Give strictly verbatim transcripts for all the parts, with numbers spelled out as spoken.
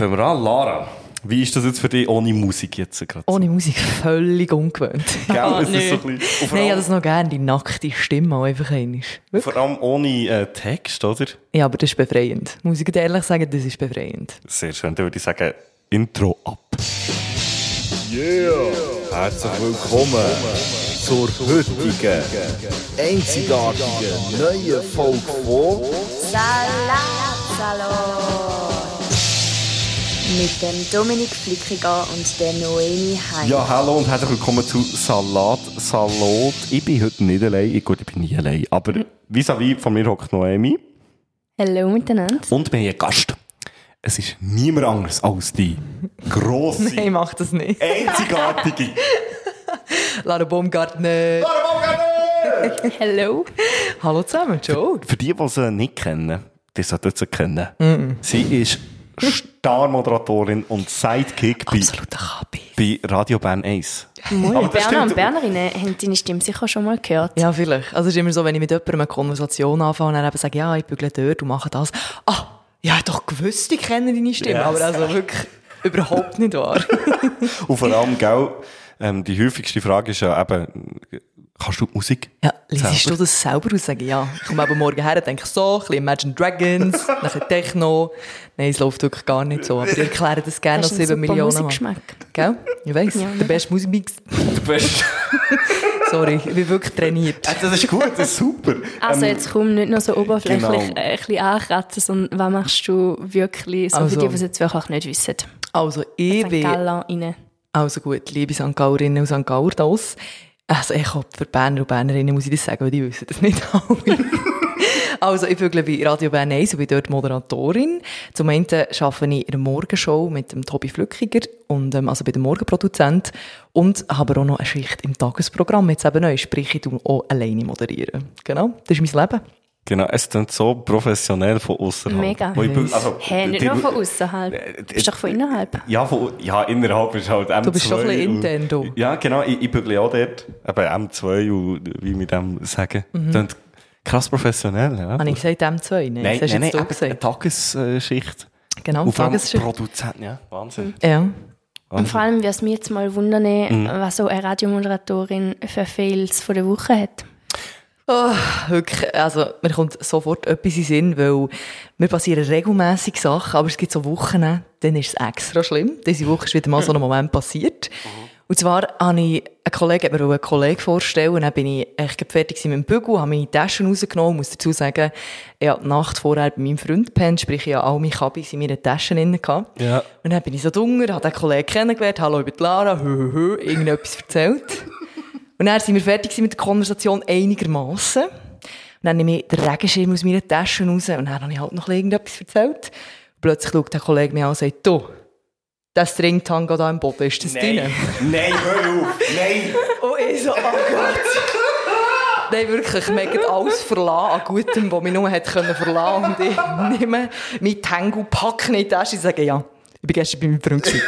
Fangen wir an. Lara, wie ist das jetzt für dich ohne Musik jetzt gerade? Ohne Musik völlig ungewöhnt. Gell, ist das so ein bisschen... Nein, ich habe das noch gerne, die nackte Stimme auch einfach einmal. Vor allem ohne äh, Text, oder? Ja, aber das ist befreiend. Muss ich dir ehrlich sagen, das ist befreiend. Sehr schön, dann würde ich sagen, Intro ab. Yeah! Herzlich willkommen zur heutigen, einzigartigen, neuen Folge von Salatsalon mit dem Dominik Flickiger und der Noemi Heim. Ja, hallo und herzlich willkommen zu Salat Salot. Ich bin heute nicht allein, ich, gut, ich bin nie allein, aber vis-à-vis von mir hockt Noemi. Hallo miteinander. Und wir haben einen Gast. Es ist niemand anderes als die grosse, Nein, mach das nicht. einzigartige Lara Baumgartner. Lara Baumgartner! Hallo. Hallo zusammen, Joe. Für die, die sie nicht kennen, die sollten sie kennen. Mm-mm. Sie ist Star-Moderatorin und Sidekick bei, Absoluter Kabi. bei Radio Bern eins. Moin, Berner und Bernerinnen haben deine Stimme sicher schon mal gehört. Ja, vielleicht. Also es ist immer so, wenn ich mit jemandem eine Konversation anfange und dann eben sage, ja, ich bügle dort und mache das. Ah, ja, ich doch gewusst, ich kenne deine Stimme, yes. Aber also wirklich überhaupt nicht wahr. Und vor allem, gell, ähm, die häufigste Frage ist ja eben, kannst du die Musik? Ja, liest du das selber aus? Sagen, ja. Ich komme eben morgen her und denke so, ein bisschen Imagine Dragons, ein bisschen Techno. Nein, es läuft wirklich gar nicht so. Aber ich erkläre das gerne noch sieben Millionen Mal. Musikgeschmack. Gell? Ich weiss, ja, der beste Musikmix. Der beste. Sorry, ich bin wirklich trainiert. Äh, das ist gut, das ist super. Also ähm, jetzt komm nicht nur so oberflächlich genau. äh, ein bisschen ankratzen, sondern was machst du wirklich, so also, für die, die es jetzt wirklich nicht wissen? Also ich bin... rein. Also gut, liebe Sankt Gallerinnen und Sankt Galler das. Also ich hoffe, für Berner und Bernerinnen muss ich das sagen, weil die wissen das nicht alle. Also ich bügle bei Radio Bern eins und bin dort Moderatorin. Zum einen arbeite ich in der Morgenshow mit dem Tobi Flückiger, und, ähm, also bei dem Morgenproduzent, und habe auch noch eine Schicht im Tagesprogramm, jetzt eben neu, sprich ich tue auch alleine moderieren. Genau, das ist mein Leben. Genau, es klingt so professionell von außerhalb. Mega. Ich, also, hey, nicht nur von außerhalb. Du bist doch von innerhalb. Ja, von, ja, innerhalb ist halt M zwei. Du bist schon ein bisschen intern, du. Ja, genau, ich, ich bügle auch dort, eben M zwei, und wie wir dem sagen. Mhm. Das krass professionell, ja. Habe ich gesagt M zwei? Nein, nein, das hast nein, jetzt nein, du gesagt. eine Tagesschicht. Genau, und Tagesschicht. Produzent, ja, Wahnsinn. Ja. Wahnsinn. Und vor allem würde es mich jetzt mal wundern, mhm. was so eine Radiomoderatorin für Fails von der Woche hat. Oh, wirklich, also mir kommt sofort etwas in den Sinn, weil mir passieren regelmässig Sachen, aber es gibt so Wochen, dann ist es extra schlimm. Diese Woche ist wieder mal so ein Moment passiert. Mhm. Und zwar habe ich einen Kollegen, mir einen Kollegen vorstellen, und dann bin ich echt fertig mit dem Bügel, habe meine Taschen rausgenommen, muss dazu sagen, ich habe die Nacht vorher bei meinem Freund gepennt, sprich ich habe all meine Kabis in meinen Taschen drin gehabt. Ja. Und dann bin ich so dunger, habe den Kollegen kennengelernt, hallo, ich bin Lara, hö, hö, hö, irgendetwas erzählt. Und dann sind wir fertig mit der Konversation einigermaßen. Und dann nehme ich den Regenschirm aus meinen Taschen raus und dann habe ich halt noch irgendetwas erzählt. Und plötzlich schaut der Kollege mich an und sagt, du, der Stringtang da im Boden, ist das drin? Nein, hör auf, nein! Und ich so, oh Gott. Nein, wirklich, ich habe alles verlassen an Gutem, das mich nur hätte verlassen können. Und ich nehme meinen Tango, packe in die Tasche und sage, ja, ich bin gestern bei meinem Freund gewesen.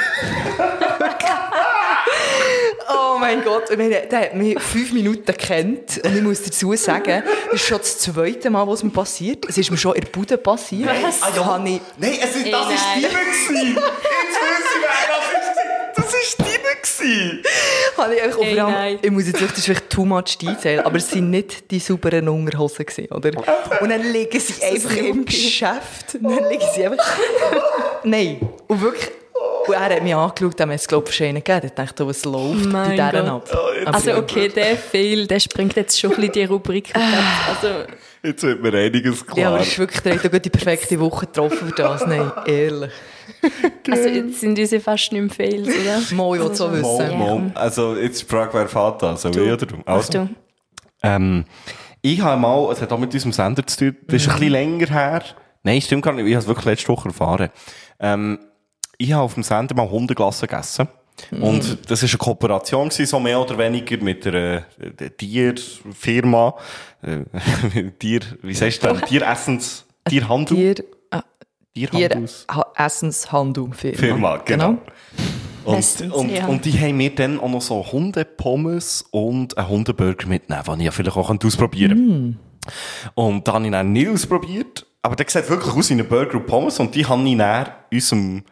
Oh mein Gott, und meine, der hat mich fünf Minuten gekannt, und ich muss dazu sagen, das ist schon das zweite Mal, was mir passiert. Es ist mir schon in der Bude passiert. Was? Ah, ja. Ich... Nein, es ist, das war deine gewesen. Jetzt wissen wir, das war deine gewesen. Habe ich, einfach, Ey, allem, nein. ich muss jetzt wirklich, das ist vielleicht too much detail, aber es sind nicht die sauberen Unterhosen gewesen, oder? Und dann liegen sie einfach im Geschäft. Und dann liegen sie einfach... Nein, und wirklich... Und er hat mich angeschaut, er hat es, glaube ich, wahrscheinlich gegeben. Ich dachte, was läuft mein bei denen Gott. ab? Also okay, der Fail, der springt jetzt schon ein bisschen die Rubrik. Also, jetzt wird mir einiges klar. Ja, aber es ist wirklich, der hat die perfekte Woche getroffen für das. Nein, ehrlich. also jetzt sind unsere fast nicht mehr Fails, oder? Mo, ich will so Mo, wissen. Mo. Also jetzt die Frage, wer fährt da? Also du. ich oder du? Also, du. Ähm, ich habe mal, es hat auch mit unserem Sender zu tun, das ist mhm. ein bisschen länger her. Nein, stimmt gar nicht, ich habe es wirklich letzte Woche erfahren. Ähm, Ich habe auf dem Sender mal Hundeglasse gegessen. Mm. Und das war eine Kooperation, so mehr oder weniger mit einer Tierfirma. Äh, Tier, wie sagst du denn? Tieressens, Tierhandel? Tier, äh, Tierhandels. Tieressenshandelfirma. Firma, genau. genau. Und, Bestens, und, ja. und die haben mir dann auch noch so Hundepommes und einen Hundeburger mitnehmen, den ich ja vielleicht auch ausprobieren könnte. Mm. Und dann habe ich dann nicht ausprobiert. Aber der sieht wirklich aus wie ein Burger und Pommes. Und die habe ich dann unserem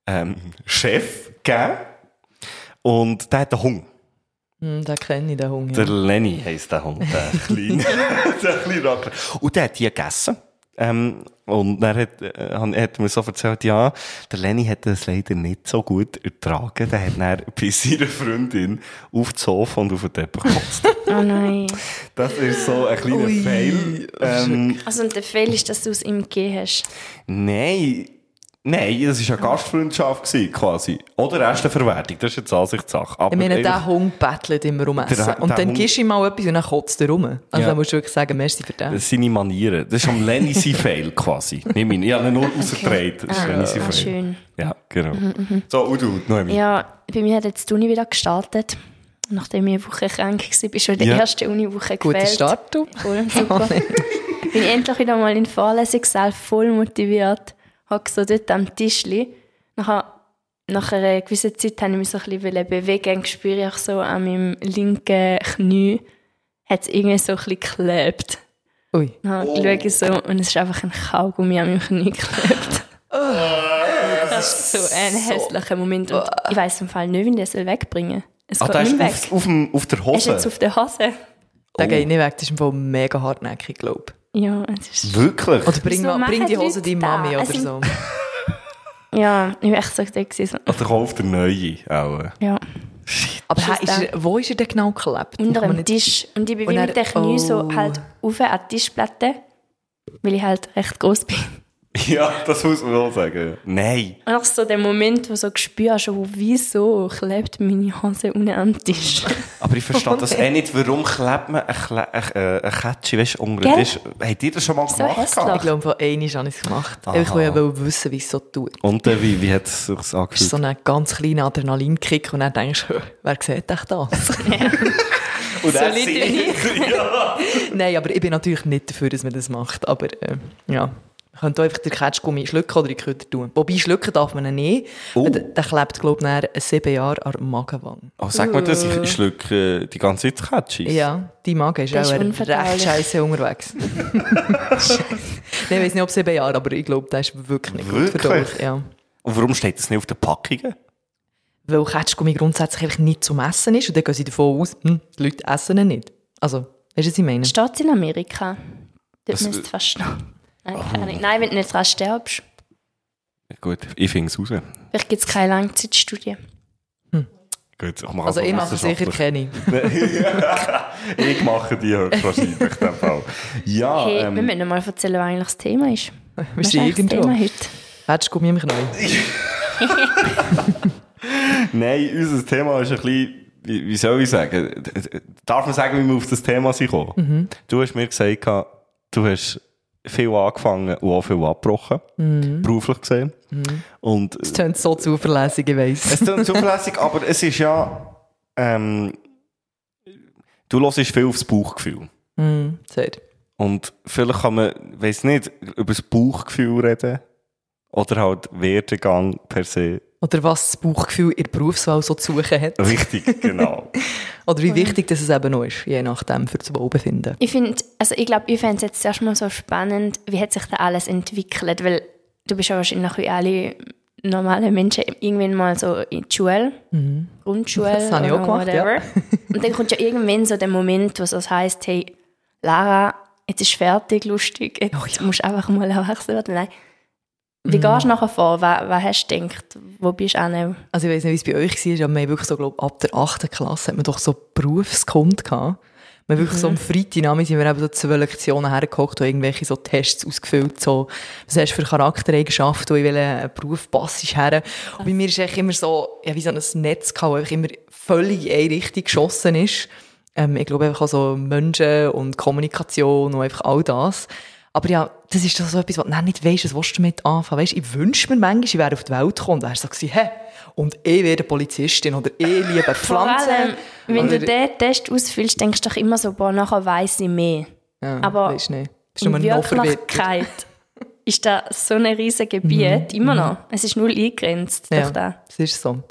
ähm, Chef gegeben. Und der hat einen Hund. Hm, den kenne ich, den Hund. Der Ja. Lenny heisst der Hund, der kleine, der kleine Racker. Und der hat die gegessen. Ähm, und dann hat, äh, hat mir so erzählt, ja, der Lenny hat das leider nicht so gut ertragen. Der hat dann bei seiner Freundin auf das Sofa und auf den Teppich gekotzt. Oh nein. Das ist so ein kleiner Ui. Fail. Ähm, Also und der Fehler ist, dass du es ihm gegeben hast. nein. Nein, das war eine Gastfreundschaft gewesen, quasi. Oder Resteverwertung, das ist jetzt Ansichtssache. Aber Ich meine, der eigentlich- Hund bettelt immer um Essen. Der- und der dann Hund- gibst du ihm mal etwas und dann kotzt er rum. Also Ja. dann musst du wirklich sagen, merci für den. Das sind seine Manieren. Das ist am Lenny sein Fail quasi. Nicht mein. Ich habe ihn nur rausgedreht. Das ist Ah, Lenny sein ah, Fail. schön. Ja, genau. So, und du, Noemi. Ja, bei mir hat jetzt die Uni wieder gestartet. Nachdem ich eine Woche krank war, bin schon in der Ja. ersten Uniwoche Guter gefällt. Start, du. Voll, super. Bin ich endlich wieder mal in den Vorlesungssaal voll motiviert. Hocke so dort am Tischli. Nachher, nach einer gewissen Zeit habe ich mich so ein bisschen bewegen und spüre ich so an meinem linken Knie, hat es irgendwie so ein bisschen geklebt. Ui. Dann schaue ich so und es ist einfach ein Kaugummi an meinem Knie geklebt. Das ist so ein hässlicher Moment. Und ich weiss im Fall nicht, wie ich das wegbringen soll. Es Ah, geht da ist nicht weg. auf, auf, dem, auf der Er ist Hose. jetzt auf der Hose. Der geht nicht weg, das ist im Fall mega hartnäckig, glaube ich. Ja, es ist... Wirklich? Oder bring, Wieso mal, bring die machen Hose Leute deiner da? Mami oder Es sind- so. Ja, ich war echt so da. gewesen, Oder kauf der neue. Auch. So. Ja, Aber Ist hä, es ist der? er, wo ist er denn genau geklebt? unter Kann man dem nicht- Tisch. Und ich bin Und wie dann- mit den Knie so oh. halt rauf an die Tischplatte, weil ich halt recht groß bin. Ja, das muss man auch sagen. Nein. Und auch so der Moment, wo du so spürst, oh, wieso klebt meine Hose unten am Tisch. Aber ich verstehe das eh nicht. Warum klebt man ein, Kle ein, äh, ein Kätzchen, weißt du, unter den Gell? Tisch? Habt ihr das schon mal So gemacht? hässlich. Ich glaube, von einmal habe ich es gemacht. Aha. Ich wollte ja wissen, wie es so tut. Und äh, wie, wie hat es sich Das ist angefühlt? so ein ganz kleiner Adrenalinkick und dann denkst du, wer sieht echt das? Und er Solide singt. Ja. Nein, aber ich bin natürlich nicht dafür, dass man das macht. Aber äh, ja, man könnte einfach den Ketschgummi schlucken oder in die Kräuter tun. Wobei, schlucken darf man ihn nicht. Oh. Der, der klebt, glaube ich, nach sieben Jahren an der Magenwand. Oh, sag mal das, ich schlucke äh, die ganze Zeit Kätzchen. Ja, die Magen ist Das auch ist recht unverdaulich. scheiße unterwegs. Nein, ich weiss nicht, ob sieben Jahre, aber ich glaube, das ist wirklich nicht gut Wirklich? verdaulich. Ja. Und warum steht das nicht auf den Packungen? Weil Ketschgummi grundsätzlich einfach nicht zum Essen ist. Und dann gehen sie davon aus, hm, die Leute essen ihn nicht. Also, weißt du, was ich meine? Steht es in Amerika? Dort Das- müsste es fast stehen. Nein, keine Ahnung. Nein, wenn du nicht dran stirbst. Gut, ich finde es raus. Vielleicht gibt es keine Langzeitstudie. Gut, ich mache Also, ich mache sicher wissenschaftlich. keine. Ich mache die höchstwahrscheinlich in dem Fall. Ja, Hey, wir ähm, müssen mal erzählen, was eigentlich das Thema ist. Wir Was ist sind eigentlich das irgendwo. Thema heute? Ketschgummi im Knie. nein, unser Thema ist ein bisschen, wie, wie soll ich sagen, darf man sagen, wie wir auf das Thema sind gekommen? Mhm. Du hast mir gesagt, du hast viel angefangen und auch viel abgebrochen, Mhm. beruflich gesehen. Und Das klingt so zuverlässig, ich weiss. es klingt zuverlässig, aber es ist ja, ähm, du hörst viel aufs Bauchgefühl. Mhm, sehr. Und vielleicht kann man, weiss nicht, über das Bauchgefühl reden oder halt Werdegang per se. Oder was das Bauchgefühl in der Berufswahl so zu suchen hat. Richtig, genau. Oder wie wichtig das es eben noch ist, je nachdem, für das Wohlbefinden. Ich finde, also ich glaube, ich fände es jetzt erstmal so spannend, wie hat sich da alles entwickelt, weil du bist ja wahrscheinlich wie alle normalen Menschen irgendwann mal so in die Schule, Grundschule Das habe ich auch oder gemacht, ja. whatever. Und dann kommt ja irgendwann so der Moment, wo es das heisst, hey, Lara, jetzt ist fertig, lustig, jetzt Oh ja. musst du einfach mal erwachsen werden. Nein. Wie gehst du nachher vor? Was, was hast du gedacht? Wo bist du auch? Also ich weiss nicht, wie es bei euch war, aber wir haben wirklich so, glaub, ab der achten Klasse hat man doch so Berufskund gehabt. Wir haben wirklich so am Freitagnachmittag sind wir eben so zwei Lektionen hergehockt und irgendwelche so Tests ausgefüllt, so, was hast du für Charaktereigenschaften, in welchen Beruf passt du her. Und bei mir ist eigentlich immer so, ja, wie so ein Netz gehabt, das einfach immer völlig in eine Richtung geschossen ist. Ähm, ich glaube einfach auch so Menschen und Kommunikation und einfach all das. Aber ja, das ist doch so etwas, was du dann nicht weisst, was willst du damit anfangen. Weisst, ich wünsche mir manchmal, ich wäre auf die Welt gekommen und wäre so gewesen, hä? Und ich werde Polizistin oder ich liebe Vor Pflanzen. allem, wenn oder, du diesen Test ausfüllst, denkst du doch immer so, boah, nachher weiss ich mehr. ja, aber weisst nicht. Bist In nur noch verwirrt. Wirklichkeit ist das so ein riesiges Gebiet, immer noch. Es ist null eingegrenzt Ja, durch das. das ist so.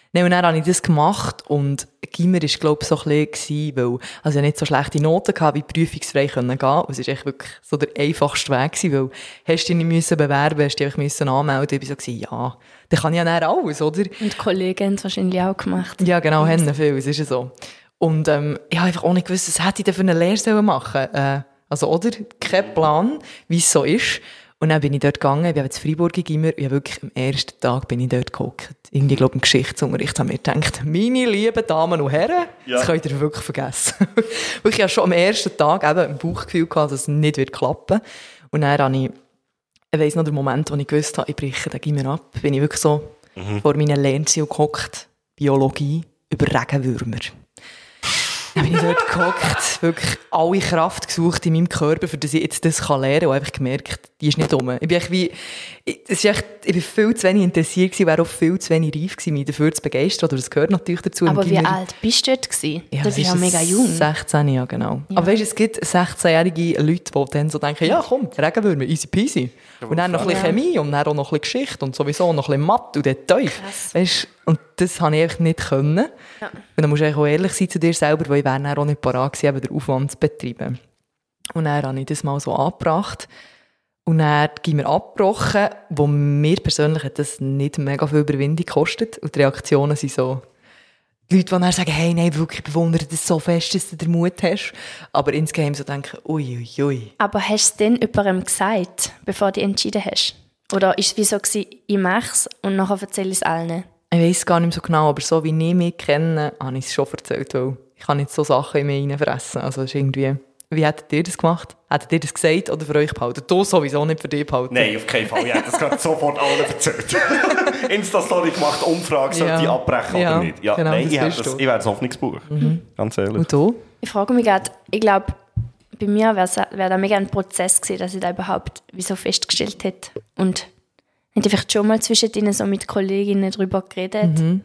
Nein, und dann habe ich das gemacht und Gimmer war, glaube ich, so ein bisschen, weil, also ich nicht so schlechte Noten gehabt, wie prüfungsfrei gehen konnte. Es war echt wirklich so der einfachste Weg gewesen, weil hast du dich nicht müssen bewerben, hast du dich müssen anmelden. Ich war so, ja, dann kann ich ja dann alles, oder? Und die Kollegen haben es wahrscheinlich auch gemacht. Ja, genau, haben viel, es ist ja so. Und ähm, ich habe einfach auch nicht gewusst, was hätte ich denn für eine Lehre machen sollen. Äh, also, oder? Kein Plan, wie es so ist. Und dann bin ich dort gegangen, ich bin jetzt in Freiburg immer, und wirklich am ersten Tag bin ich dort gehockt. Irgendwie, glaube ich, im Geschichtsunterricht haben wir gedacht, meine lieben Damen und Herren, ja. Das könnt ihr wirklich vergessen. Weil ich ja schon am ersten Tag eben im Bauchgefühl gehabt, dass es nicht wird klappen. Und dann habe ich, ich weiss noch den Moment, wo ich gewusst habe, ich breche den Gimmer ab, bin ich wirklich so mhm. vor meinen Lernzielen gehockt, Biologie über Regenwürmer. Dann bin ich dort gehockt, wirklich alle Kraft gesucht in meinem Körper, für dass ich jetzt das lernen kann, und einfach gemerkt, die ist nicht dumm. Ich bin echt wie, ich, es ist echt, ich bin viel zu wenig interessiert gewesen, wäre auch viel zu wenig reif gewesen, mich dafür zu begeistern, oder das gehört natürlich dazu. Aber wie alt bist du dort gewesen? Ja, du bist ja mega jung. sechzehn, ja, genau. Ja. Aber weißt du, es gibt sechzehnjährige Leute, die dann so denken, ja komm, Regenwürmer, easy peasy. Und dann noch ein bisschen Chemie und dann auch noch ein bisschen Geschichte und sowieso noch ein bisschen Mathe und dann tief. Weißt, und das habe ich einfach nicht können. Ja. Und dann musst du auch ehrlich sein zu dir selber, weil ich wäre dann auch nicht parat gewesen, den Aufwand zu betreiben. Und dann habe ich das mal so angebracht. Und dann gehen wir abgebrochen, wo mir persönlich hat das nicht mega viel Überwindung gekostet. Und die Reaktionen sind so, die Leute, die dann sagen, hey, nein, wirklich, ich bewundere das so fest, dass du den Mut hast. Aber insgeheim so denken, ui, ui, ui. Aber hast du es denn jemandem gesagt, bevor du entschieden hast? Oder war es wie so, gewesen, ich mache es und nachher erzähle ich es allen? Ich weiss gar nicht mehr so genau, aber so wie ich mich kenne, habe ich es schon erzählt, weil ich kann nicht so Sachen in mich reinfressen. Also es ist irgendwie... Wie hättet ihr das gemacht? Hättet ihr das gesagt oder für euch behalten? Du sowieso nicht für dich behalten. Nein, auf keinen Fall. Ich hätte das gerade sofort allen erzählt. Insta-Story gemacht, Umfrage, sollte ja. ich abbrechen ja, oder nicht? Ja, genau, nein, das ich, das, das, ich wäre das Hoffnungsbuch. Mhm. Ganz ehrlich. Und du? Ich frage mich gerade, ich glaube, bei mir wäre wär das mega ein Prozess gewesen, dass ich da überhaupt wie so festgestellt hätte. Und hätte ich vielleicht schon mal zwischendrin so mit Kolleginnen darüber geredet. Mhm.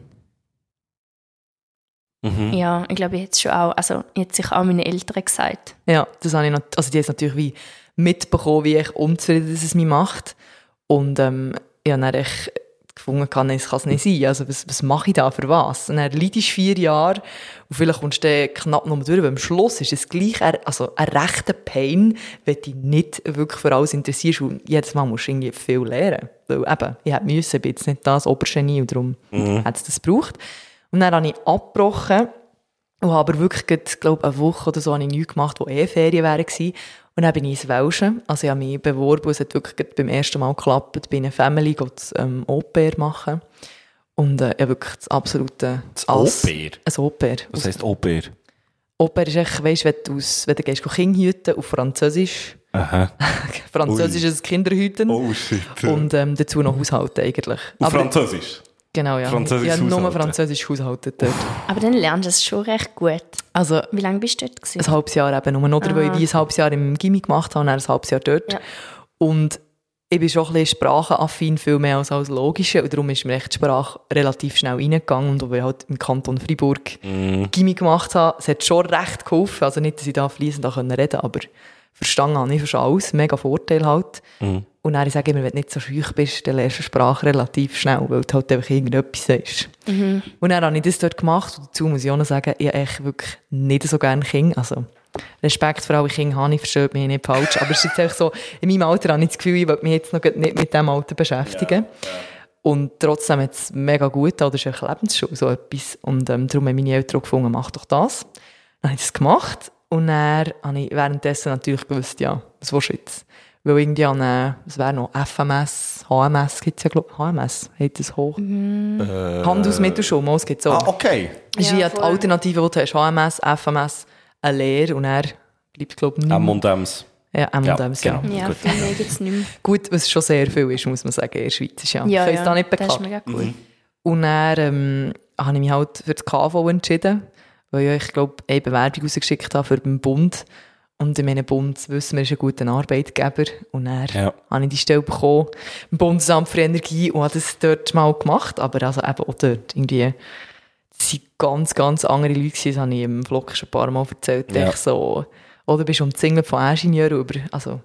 Mhm. Ja, ich glaube, ich hätte es schon auch, also ich hätte sich auch meine Eltern gesagt. Ja, das habe ich noch, also die haben es natürlich wie mitbekommen, wie ich unzufrieden dass es mich macht. Und ähm, ich habe dann echt gefunden, kann, es kann es nicht sein. Also was, was mache ich da, für was? Und dann leidest du vier Jahre und vielleicht kommst du knapp noch mal durch, weil am Schluss ist es gleich ein, also ein rechter Pain, wenn du dich nicht wirklich für alles interessierst und jedes Mal musst du irgendwie viel lernen. Weil eben, ich hätte müssen, ich bin jetzt nicht das Obergenie und darum mhm. hat es das gebraucht. Und dann habe ich abgebrochen und habe aber wirklich, glaube eine Woche oder so habe ich nichts gemacht, wo eh Ferien wären gewesen. Und dann bin ich ins Welschen. Also ich habe mich beworben, es hat wirklich beim ersten Mal geklappt, bei einer Family ähm, Au-pair machen. Und äh, ja, wirklich das absolute... Das Au-pair? Ein Au-pair. Was heisst Au-pair? Au-pair ist echt, weißt, wenn du, aus, wenn du gehst Kinder hüten auf Französisch. Aha. Französisch ist Kinderhüten. Oh shit. Und ähm, dazu noch Haushalten eigentlich. Auf aber, Französisch? Genau, ja. Französisch ich habe nur Französisch haushalten dort. Aber dann lernst du es schon recht gut. Also, wie lange bist du dort gewesen? Ein halbes Jahr eben nur. Oder ah. weil ich wie ein halbes Jahr im Gimmi gemacht habe und dann ein halbes Jahr dort. Ja. Und ich bin schon ein bisschen sprachenaffin, viel mehr als als Logische. Und darum ist mir echt die Sprache relativ schnell reingegangen. Und weil ich halt im Kanton Freiburg mm. Gimmi gemacht habe, es hat schon recht geholfen. Also nicht, dass ich da fließend reden konnte, aber verstanden habe ich schon alles. Mega Vorteil halt. Mm. Und dann sage ich immer, wenn du nicht so schüch bist, dann lernst du Sprache relativ schnell, weil du halt einfach irgendetwas sagst. Mhm. Und dann habe ich das dort gemacht. Und dazu muss ich auch noch sagen, ich habe echt wirklich nicht so gerne Kinder. Also, Respekt für alle Kinder habe ich, versteht mich nicht falsch. Aber es ist jetzt einfach so, in meinem Alter habe ich das Gefühl, ich will mich jetzt noch nicht mit diesem Alter beschäftigen. Ja, ja. Und trotzdem hat es mega gut, das ist eine Lebensschule, so etwas. Und ähm, darum haben meine Eltern gefunden, mach doch das. Dann habe ich das gemacht. Und dann habe ich währenddessen natürlich gewusst, ja, was willst du jetzt? Weil irgendwie an, äh, es wäre noch F M S, H M S gibt es ja, glaube ich. H M S, heißt das hoch? Mm. Äh, Handelsmittelschule, es gibt es auch. Ah, okay. Das ist ja, wie die Alternative, die du hast, H M S, F M S, eine Lehre und er bleibt, glaube ich, nicht. M und M's. Ja, M und M's, ja. Genau. Ja, viel mehr gibt es nicht mehr. Gut, was schon sehr viel ist, muss man sagen, in der Schweiz ist ja. Ja, ich ja, da nicht bekannt. das ist mega cool. Mhm. Und dann ähm, habe ich mich halt für das K V entschieden, weil ich, glaube eine Bewerbung rausgeschickt habe für den Bund. Und in meinem Bund wissen wir, ist ein guter Arbeitgeber. Und dann ja. habe ich die Stelle bekommen im Bundesamt für Energie und habe das dort mal gemacht. Aber also eben auch dort irgendwie, das waren ganz, ganz andere Leute. Das habe ich im Vlog schon ein paar Mal erzählt. Ja. Ich so, oder bist du umzingelt von Ingenieuren über, also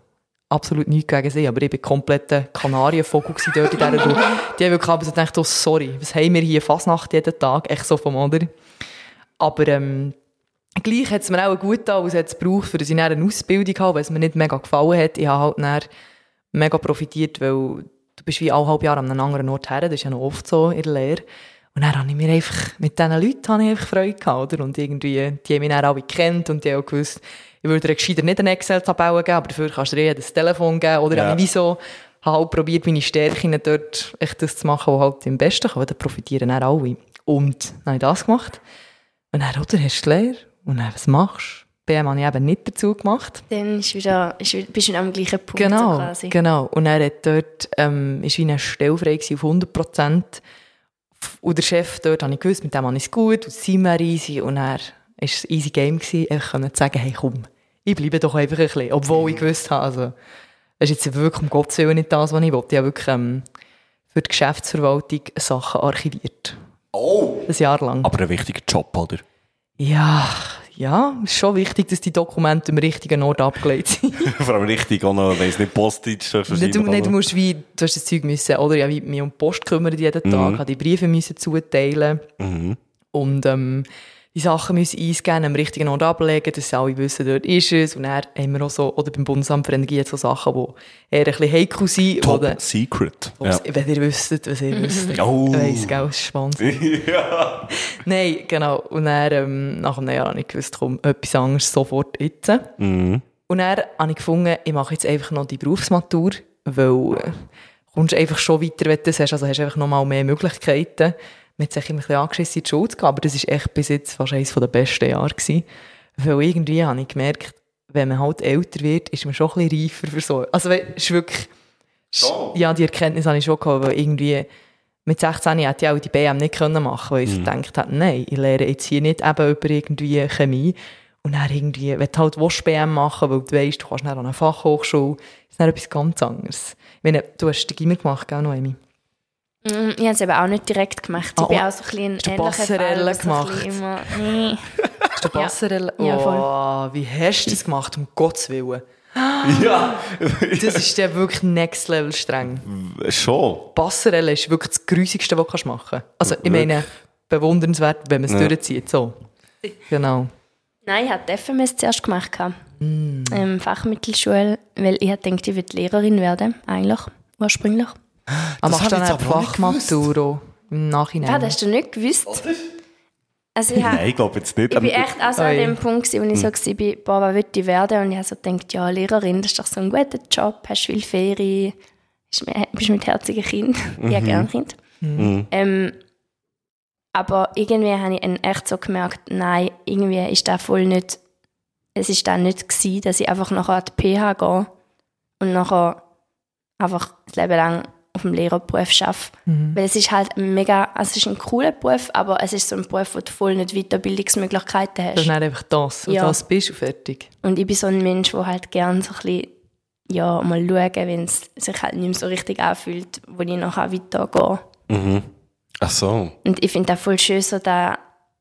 absolut nichts gegen sie, aber ich war kompletter Kanarienvogel dort in dieser Tour. Die haben wirklich aber so gedacht, oh, sorry, was haben wir hier Fasnacht jeden Tag, echt so vom Oder. Aber ähm, gleich hat es mir auch gut getan, was es braucht, für dass ich eine Ausbildung habe, weil es mir nicht mega gefallen hat. Ich habe halt dann mega profitiert, weil du bist wie alle halb Jahre an einem anderen Ort her, das ist ja noch oft so in der Lehre. Und dann habe ich mir einfach, mit diesen Leuten habe ich einfach Freude gehabt, oder? Und irgendwie, die haben mich dann alle gekannt und die haben auch gewusst, ich würde dir gescheiter nicht eine Excel-Tabelle geben, aber dafür kannst du dir das Telefon geben, oder? Ja. Ja. Ich so, habe halt probiert, meine Stärken dort echt das zu machen, was halt am besten kann, weil da profitieren dann alle. Und dann habe ich das gemacht. Und dann, oder, hast du die Lehre? Und dann, was machst du? B M habe ich eben nicht dazu gemacht. Dann ist wieder, ist, bist du am gleichen Punkt Genau, so quasi. genau. Und er hat dort, ähm, ist wie eine Stelle frei gewesen auf hundert Prozent. Und der Chef dort, habe ich gewusst, mit dem habe ich es gut, und das Team war easy. Und er war es ein easy Game gewesen, einfach zu sagen, hey komm, ich bleibe doch einfach ein bisschen. Obwohl ich gewusst habe, also, das ist jetzt wirklich um Gottes Willen nicht das, was ich wollte. Ich habe wirklich ähm, für die Geschäftsverwaltung Sachen archiviert. Oh! Ein Jahr lang. Aber ein wichtiger Job, oder? Ja, ja, es ist schon wichtig, dass die Dokumente am richtigen Ort abgelegt sind. Vor allem richtig, auch noch, wenn es nicht Postdeutsch ist. Nicht, du, nicht, du musst wie, du hast das Zeug müssen, oder ja, wie mich um die Post kümmern jeden Tag, habe die Briefe müssen zuteilen Mhm. und ähm, die Sachen müssen eingeben, am richtigen Ort ablegen, dass alle wissen, dort ist es. Und dann haben wir auch so, oder beim Bundesamt für Energie so Sachen, die eher ein bisschen heikel sind. Top oder, Secret. Ja. wenn ihr wüsstet, was ihr wisst. Oh. Ich weiss, gell, das ist spannend. Ja. Nein, genau. Und dann, ähm, nach einem Jahr habe ich gewusst, komm, etwas anderes sofort jetzt. Mhm. Und dann habe ich gefunden, ich mache jetzt einfach noch die Berufsmatur, weil äh, kommst einfach schon weiter, wenn du das hast. Also hast du einfach noch mal mehr Möglichkeiten. Mir hat sich immer ein bisschen angeschissen, in die Schule zu gehen, aber das war echt bis jetzt fast eines der besten Jahre gewesen. Weil irgendwie habe ich gemerkt, wenn man halt älter wird, ist man schon ein bisschen reifer für so. Also es ist wirklich, So. ja, die Erkenntnis habe ich schon gehabt, weil irgendwie mit sechzehn hätte ich auch die B M nicht können machen, weil ich Mhm. gedacht habe, nein, ich lehre jetzt hier nicht eben über irgendwie Chemie. Und dann irgendwie, wenn du halt willst, B M machen willst, weil du weisst, du kannst dann an eine Fachhochschule, ist dann etwas ganz anderes. Ich meine, du hast den Gimmer gemacht, gell, Noemi? Mm, Ich habe es eben auch nicht direkt gemacht. Ich Ah, bin oh, auch so ein bisschen ein hast du ähnlicher Passerelle Fall, was so ein gemacht? bisschen Immer, nee. Hast du Ja. Passerelle? Ja, voll. Oh, wie hast du das gemacht, um Gottes Willen? Ja. Das ist ja wirklich next level streng. Schon. Passerelle ist wirklich das Grusigste, was du machen kannst. Also, ich meine, bewundernswert, wenn man es Ja. durchzieht. So. Genau. Nein, ich habe die F M S zuerst gemacht. Mm. Ähm, Fachmittelschule, weil ich dachte, ich würde Lehrerin werden, eigentlich, ursprünglich. Aber Das machst du hab dann ich eine jetzt aber auch nicht Fachmatur im Nachhinein? Ja, das hast du nicht gewusst. Also ich, Nein, habe, ich glaube jetzt nicht. ich bin echt auch so an Oi. dem Punkt, gewesen, wo ich so war, boah, was will ich werden? Und ich habe so gedacht, ja, Lehrerin, das ist doch so ein guter Job, hast viel Ferien, bist mit- bist mit herzigen Kind. Ich habe gerne Kind. Mhm. Ähm, aber irgendwie habe ich dann echt so gemerkt, nein, irgendwie ist das voll nicht, es ist dann nicht gewesen, dass ich einfach nachher an die P H gehe und nachher einfach das Leben lang auf dem Lehrerberuf arbeite. Mhm. Weil es ist halt ein mega, also es ist ein cooler Beruf, aber es ist so ein Beruf, wo du voll nicht Weiterbildungsmöglichkeiten Das hast. ist dann einfach das. Und Ja. das bist du fertig. Und ich bin so ein Mensch, der halt gerne so ein bisschen, ja, mal schauen, wenn es sich halt nicht mehr so richtig anfühlt, wo ich nachher weitergehe. Mhm. Ach so. Und ich finde das voll schön, so das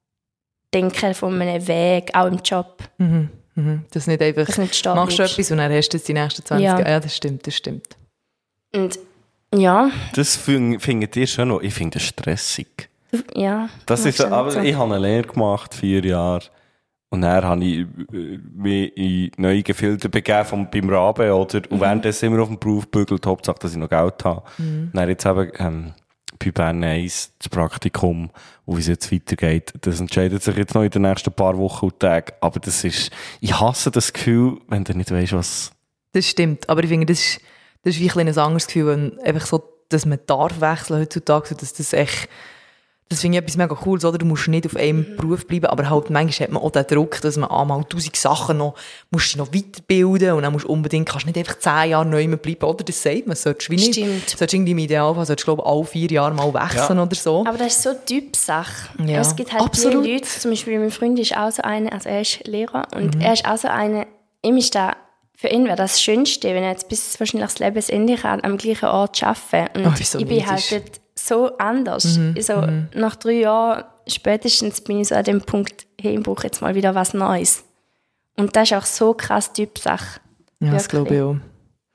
Denken von einem Weg, auch im Job. Mhm. Mhm. Das nicht einfach, Dass du nicht stehen machst du bleibst. etwas und dann hast du jetzt die nächsten zwanzig Ja. Jahre. Ja, das stimmt, das stimmt. Und ja, Das fin- findet ihr schon noch. Ich finde das stressig. ja. Das ist, stimmt aber so. ich habe eine Lehre gemacht, vier Jahre. Und dann habe ich äh, mich in neue Gefilde begeben vom, beim Rabe, oder? Und währenddessen immer auf dem Beruf bügelt, Hauptsache, dass ich noch Geld habe. Und dann jetzt eben, ähm, bei Bern eins, das Praktikum, und wie es jetzt weitergeht, das entscheidet sich jetzt noch in den nächsten paar Wochen und Tagen. Aber das ist, ich hasse das Gefühl, wenn du nicht weißt, was... Das stimmt, aber ich finde, das ist, das ist wie ein, ein anderes Gefühl, wenn einfach so, dass man darf wechseln heutzutage, so, dass das echt, das finde ich etwas mega Cooles, oder? Du musst nicht auf einem Beruf bleiben, aber halt manchmal hat man auch den Druck, dass man einmal tausend Sachen noch, musst dich noch weiterbilden und dann musst du unbedingt, kannst nicht einfach zehn Jahre neu bleiben, oder? Das sagt man, solltest wie nicht, Stimmt. solltest irgendwie im Idealfall, solltest glaube ich alle vier Jahre mal wechseln Ja. oder so. Aber das ist so eine Typsache. Ja. Es gibt halt Absolut. die Leute, zum Beispiel mein Freund ist auch so einer, also er ist Lehrer und Mhm. er ist auch so einer, ihm ist da, für ihn wäre das Schönste, wenn er jetzt bis wahrscheinlich das Lebensende kann, am gleichen Ort arbeiten. Und Oh, ist so ich bin halt neidisch. dort so anders. So, nach drei Jahren spätestens bin ich so an dem Punkt, hey, ich brauche jetzt mal wieder was Neues. Und das ist auch so krass Typsache. Ja, das Wirklich. glaube ich auch.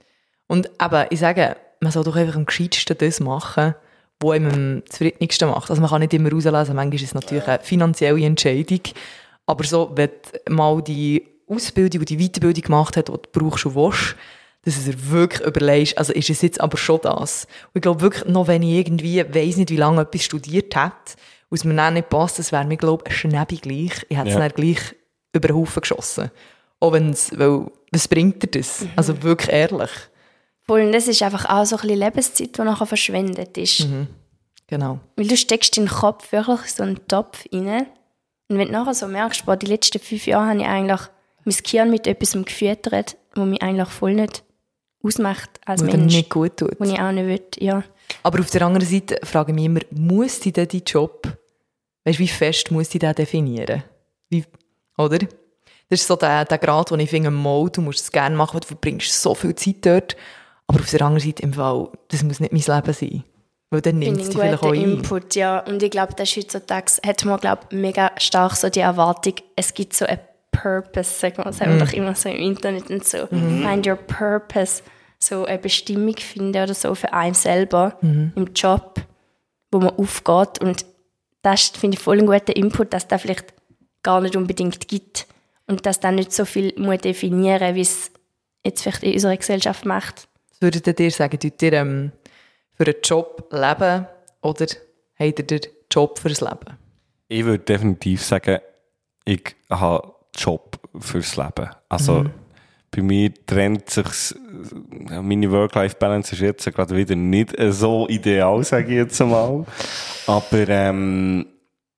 Und eben, ich sage, man soll doch einfach am gescheitsten das machen, was einem am zufriedensten macht. Also man kann nicht immer rauslesen, manchmal ist es natürlich eine finanzielle Entscheidung, aber so, wenn du mal die Ausbildung und die Weiterbildung gemacht hast, die du brauchst und willst, dass du dir wirklich überlegst, also ist es jetzt aber schon das. Und ich glaube wirklich, noch wenn ich irgendwie weiss nicht, wie lange etwas studiert hat, und es mir dann nicht passt, das wäre mir, glaube ich, schnäbig gleich. Ich hätte es Ja. dann gleich über den Haufen geschossen. Auch wenn es, weil, was bringt dir das? Mhm. Also wirklich ehrlich. Voll, und das ist einfach auch so ein bisschen Lebenszeit, die nachher verschwendet ist. Mhm. Genau. Weil du steckst deinen Kopf wirklich in so einen Topf rein. Und wenn du nachher so merkst, boah, die letzten fünf Jahre habe ich eigentlich mein Gehirn mit etwas gefüttert, was mich eigentlich voll nicht ausmacht als Was dir Mensch. nicht gut tut. Was ich auch nicht will, ja. Aber auf der anderen Seite frage ich mich immer, muss die denn deinen Job, weißt du, wie fest muss die den definieren? Wie, oder? Das ist so der, der Grad, wo ich finde, mal, du musst es gerne machen, weil du verbringst so viel Zeit dort. Aber auf der anderen Seite im Fall, das muss nicht mein Leben sein. Weil dann nimmt es Finde dich ich vielleicht einen auch guten ein. Input, ja. Und ich glaube, dass heutzutage hat man, glaube mega stark so die Erwartung, es gibt so einen Purpose, sagen wir, sagen wir doch immer so im Internet und so. Find your purpose. So eine Bestimmung finden oder so für einen selber im Job, wo man aufgeht. Und das finde ich voll einen guten Input, dass das vielleicht gar nicht unbedingt gibt. Und dass das nicht so viel muss definieren, wie es jetzt vielleicht in unserer Gesellschaft macht. Was würdet ihr dir sagen, tut ihr ähm, für einen Job leben oder habt ihr den Job fürs Leben? Ich würde definitiv sagen, ich habe einen Job fürs Leben. Also Mhm. bei mir trennt sich meine Work-Life-Balance ist jetzt gerade wieder nicht so ideal, sage ich jetzt mal. Aber ähm,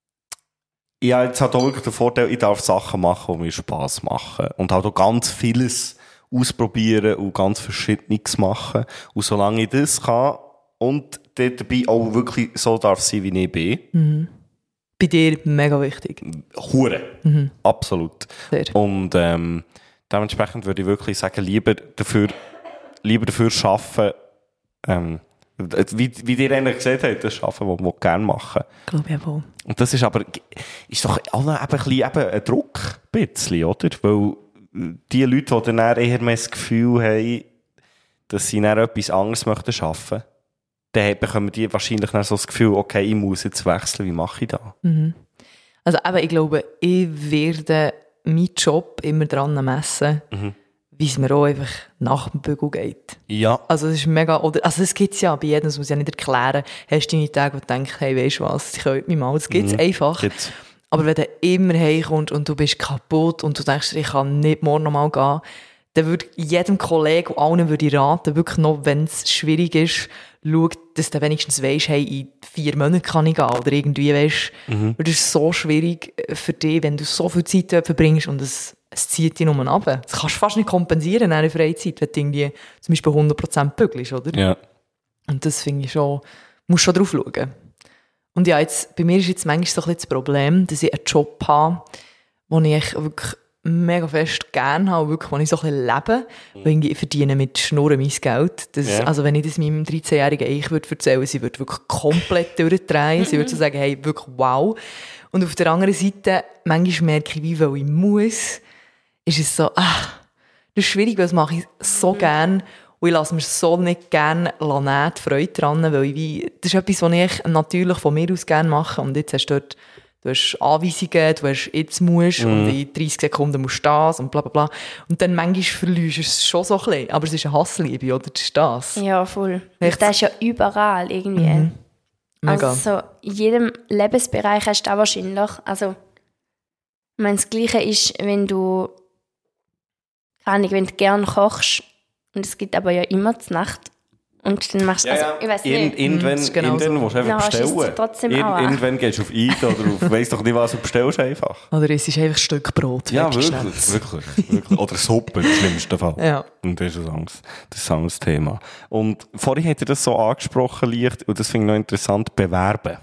ich habe jetzt halt auch wirklich den Vorteil, ich darf Sachen machen, die mir Spass machen. Und halt auch ganz vieles ausprobieren und ganz Verschiedenes machen. Und solange ich das kann und dort dabei auch wirklich so darf sein, wie ich bin, Bei dir mega wichtig. Hure. Absolut. Sehr. Und ähm, dementsprechend würde ich wirklich sagen, lieber dafür, lieber dafür arbeiten, ähm, wie, wie ihr eigentlich gesagt habt, das Arbeiten, was wir gerne machen. Glaube ich auch. Und das ist aber, ist doch auch noch ein bisschen eben ein Druck, ein bisschen, oder? Weil die Leute, die dann eher mehr das Gefühl haben, dass sie dann etwas anderes möchten arbeiten, dann bekommen die wahrscheinlich dann so das Gefühl, okay, ich muss jetzt wechseln, wie mache ich das? Also eben, ich glaube, ich werde meinen Job immer daran messen, wie es mir auch einfach nach dem Bügel geht. Ja. Also es ist mega, oder, also es gibt es ja bei jedem, das muss ich ja nicht erklären, hast du deine Tage, wo du denkst, hey, weisst du was, ich könnte mich mal, das gibt es einfach. Gibt's. Aber wenn du immer heimkommst und du bist kaputt und du denkst, ich kann nicht morgen noch mal gehen, dann würde jedem Kollegen und allen würde ich raten, wirklich noch, wenn es schwierig ist, schau, dass du wenigstens weisst, hey, in vier Monaten kann ich gehen. Oder irgendwie weisst, weil das ist so schwierig für dich, wenn du so viel Zeit dort verbringst und es, es zieht dich nur runter. Das kannst du fast nicht kompensieren in einer Freizeit, wenn du irgendwie zum Beispiel hundert Prozent bügelst, oder? Ja. Und das finde ich schon, musst schon drauf schauen. Und ja, jetzt, bei mir ist jetzt manchmal so ein bisschen das Problem, dass ich einen Job habe, den ich wirklich mega fest gerne habe, wirklich, wo ich so ein bisschen lebe, weil ich verdiene mit Schnurren mein Geld. Das, Ja. Also wenn ich das meinem dreizehnjährigen Ich würde erzählen, sie würde wirklich komplett durchdrehen, sie würde so sagen, hey, wirklich wow. Und auf der anderen Seite, manchmal merke ich, wie weil ich muss, ist es so, ah, das ist schwierig, weil das mache ich so gerne. Und ich lasse mir so nicht gerne nehmen, die Freude daran, weil ich wie, das ist etwas, was ich natürlich von mir aus gerne mache. Und jetzt hast du dort, du hast Anweisungen, du hast jetzt musst und in dreißig Sekunden musst du das und bla bla bla. Und dann manchmal verlierst du es schon so ein bisschen. Aber es ist eine Hassliebe, oder? Das ist das. Ja, voll. Echt? Und das ist ja überall irgendwie. Mega. Also so in jedem Lebensbereich hast du das wahrscheinlich. Also, ich meine, das Gleiche ist, wenn du, keine Ahnung, wenn du gerne kochst, und es gibt aber ja immer zur Nacht, und dann machst du, also, ich weiß In, nicht, irgendwann, das ist genau irgendwann so. musst du einfach Ja, schießt bestellen. es trotzdem Ir- auch an. Irgendwann gehst du auf Eid oder auf weiss doch nicht was und bestellst einfach. Oder es ist einfach ein Stück Brot. Ja, fertig, wirklich, schnell. wirklich, wirklich. Oder Suppe im schlimmsten Fall. Ja. Und das ist ein anderes, das ist ein anderes Thema. Und vorhin hat er das so angesprochen, leicht, und das finde ich noch interessant, bewerben.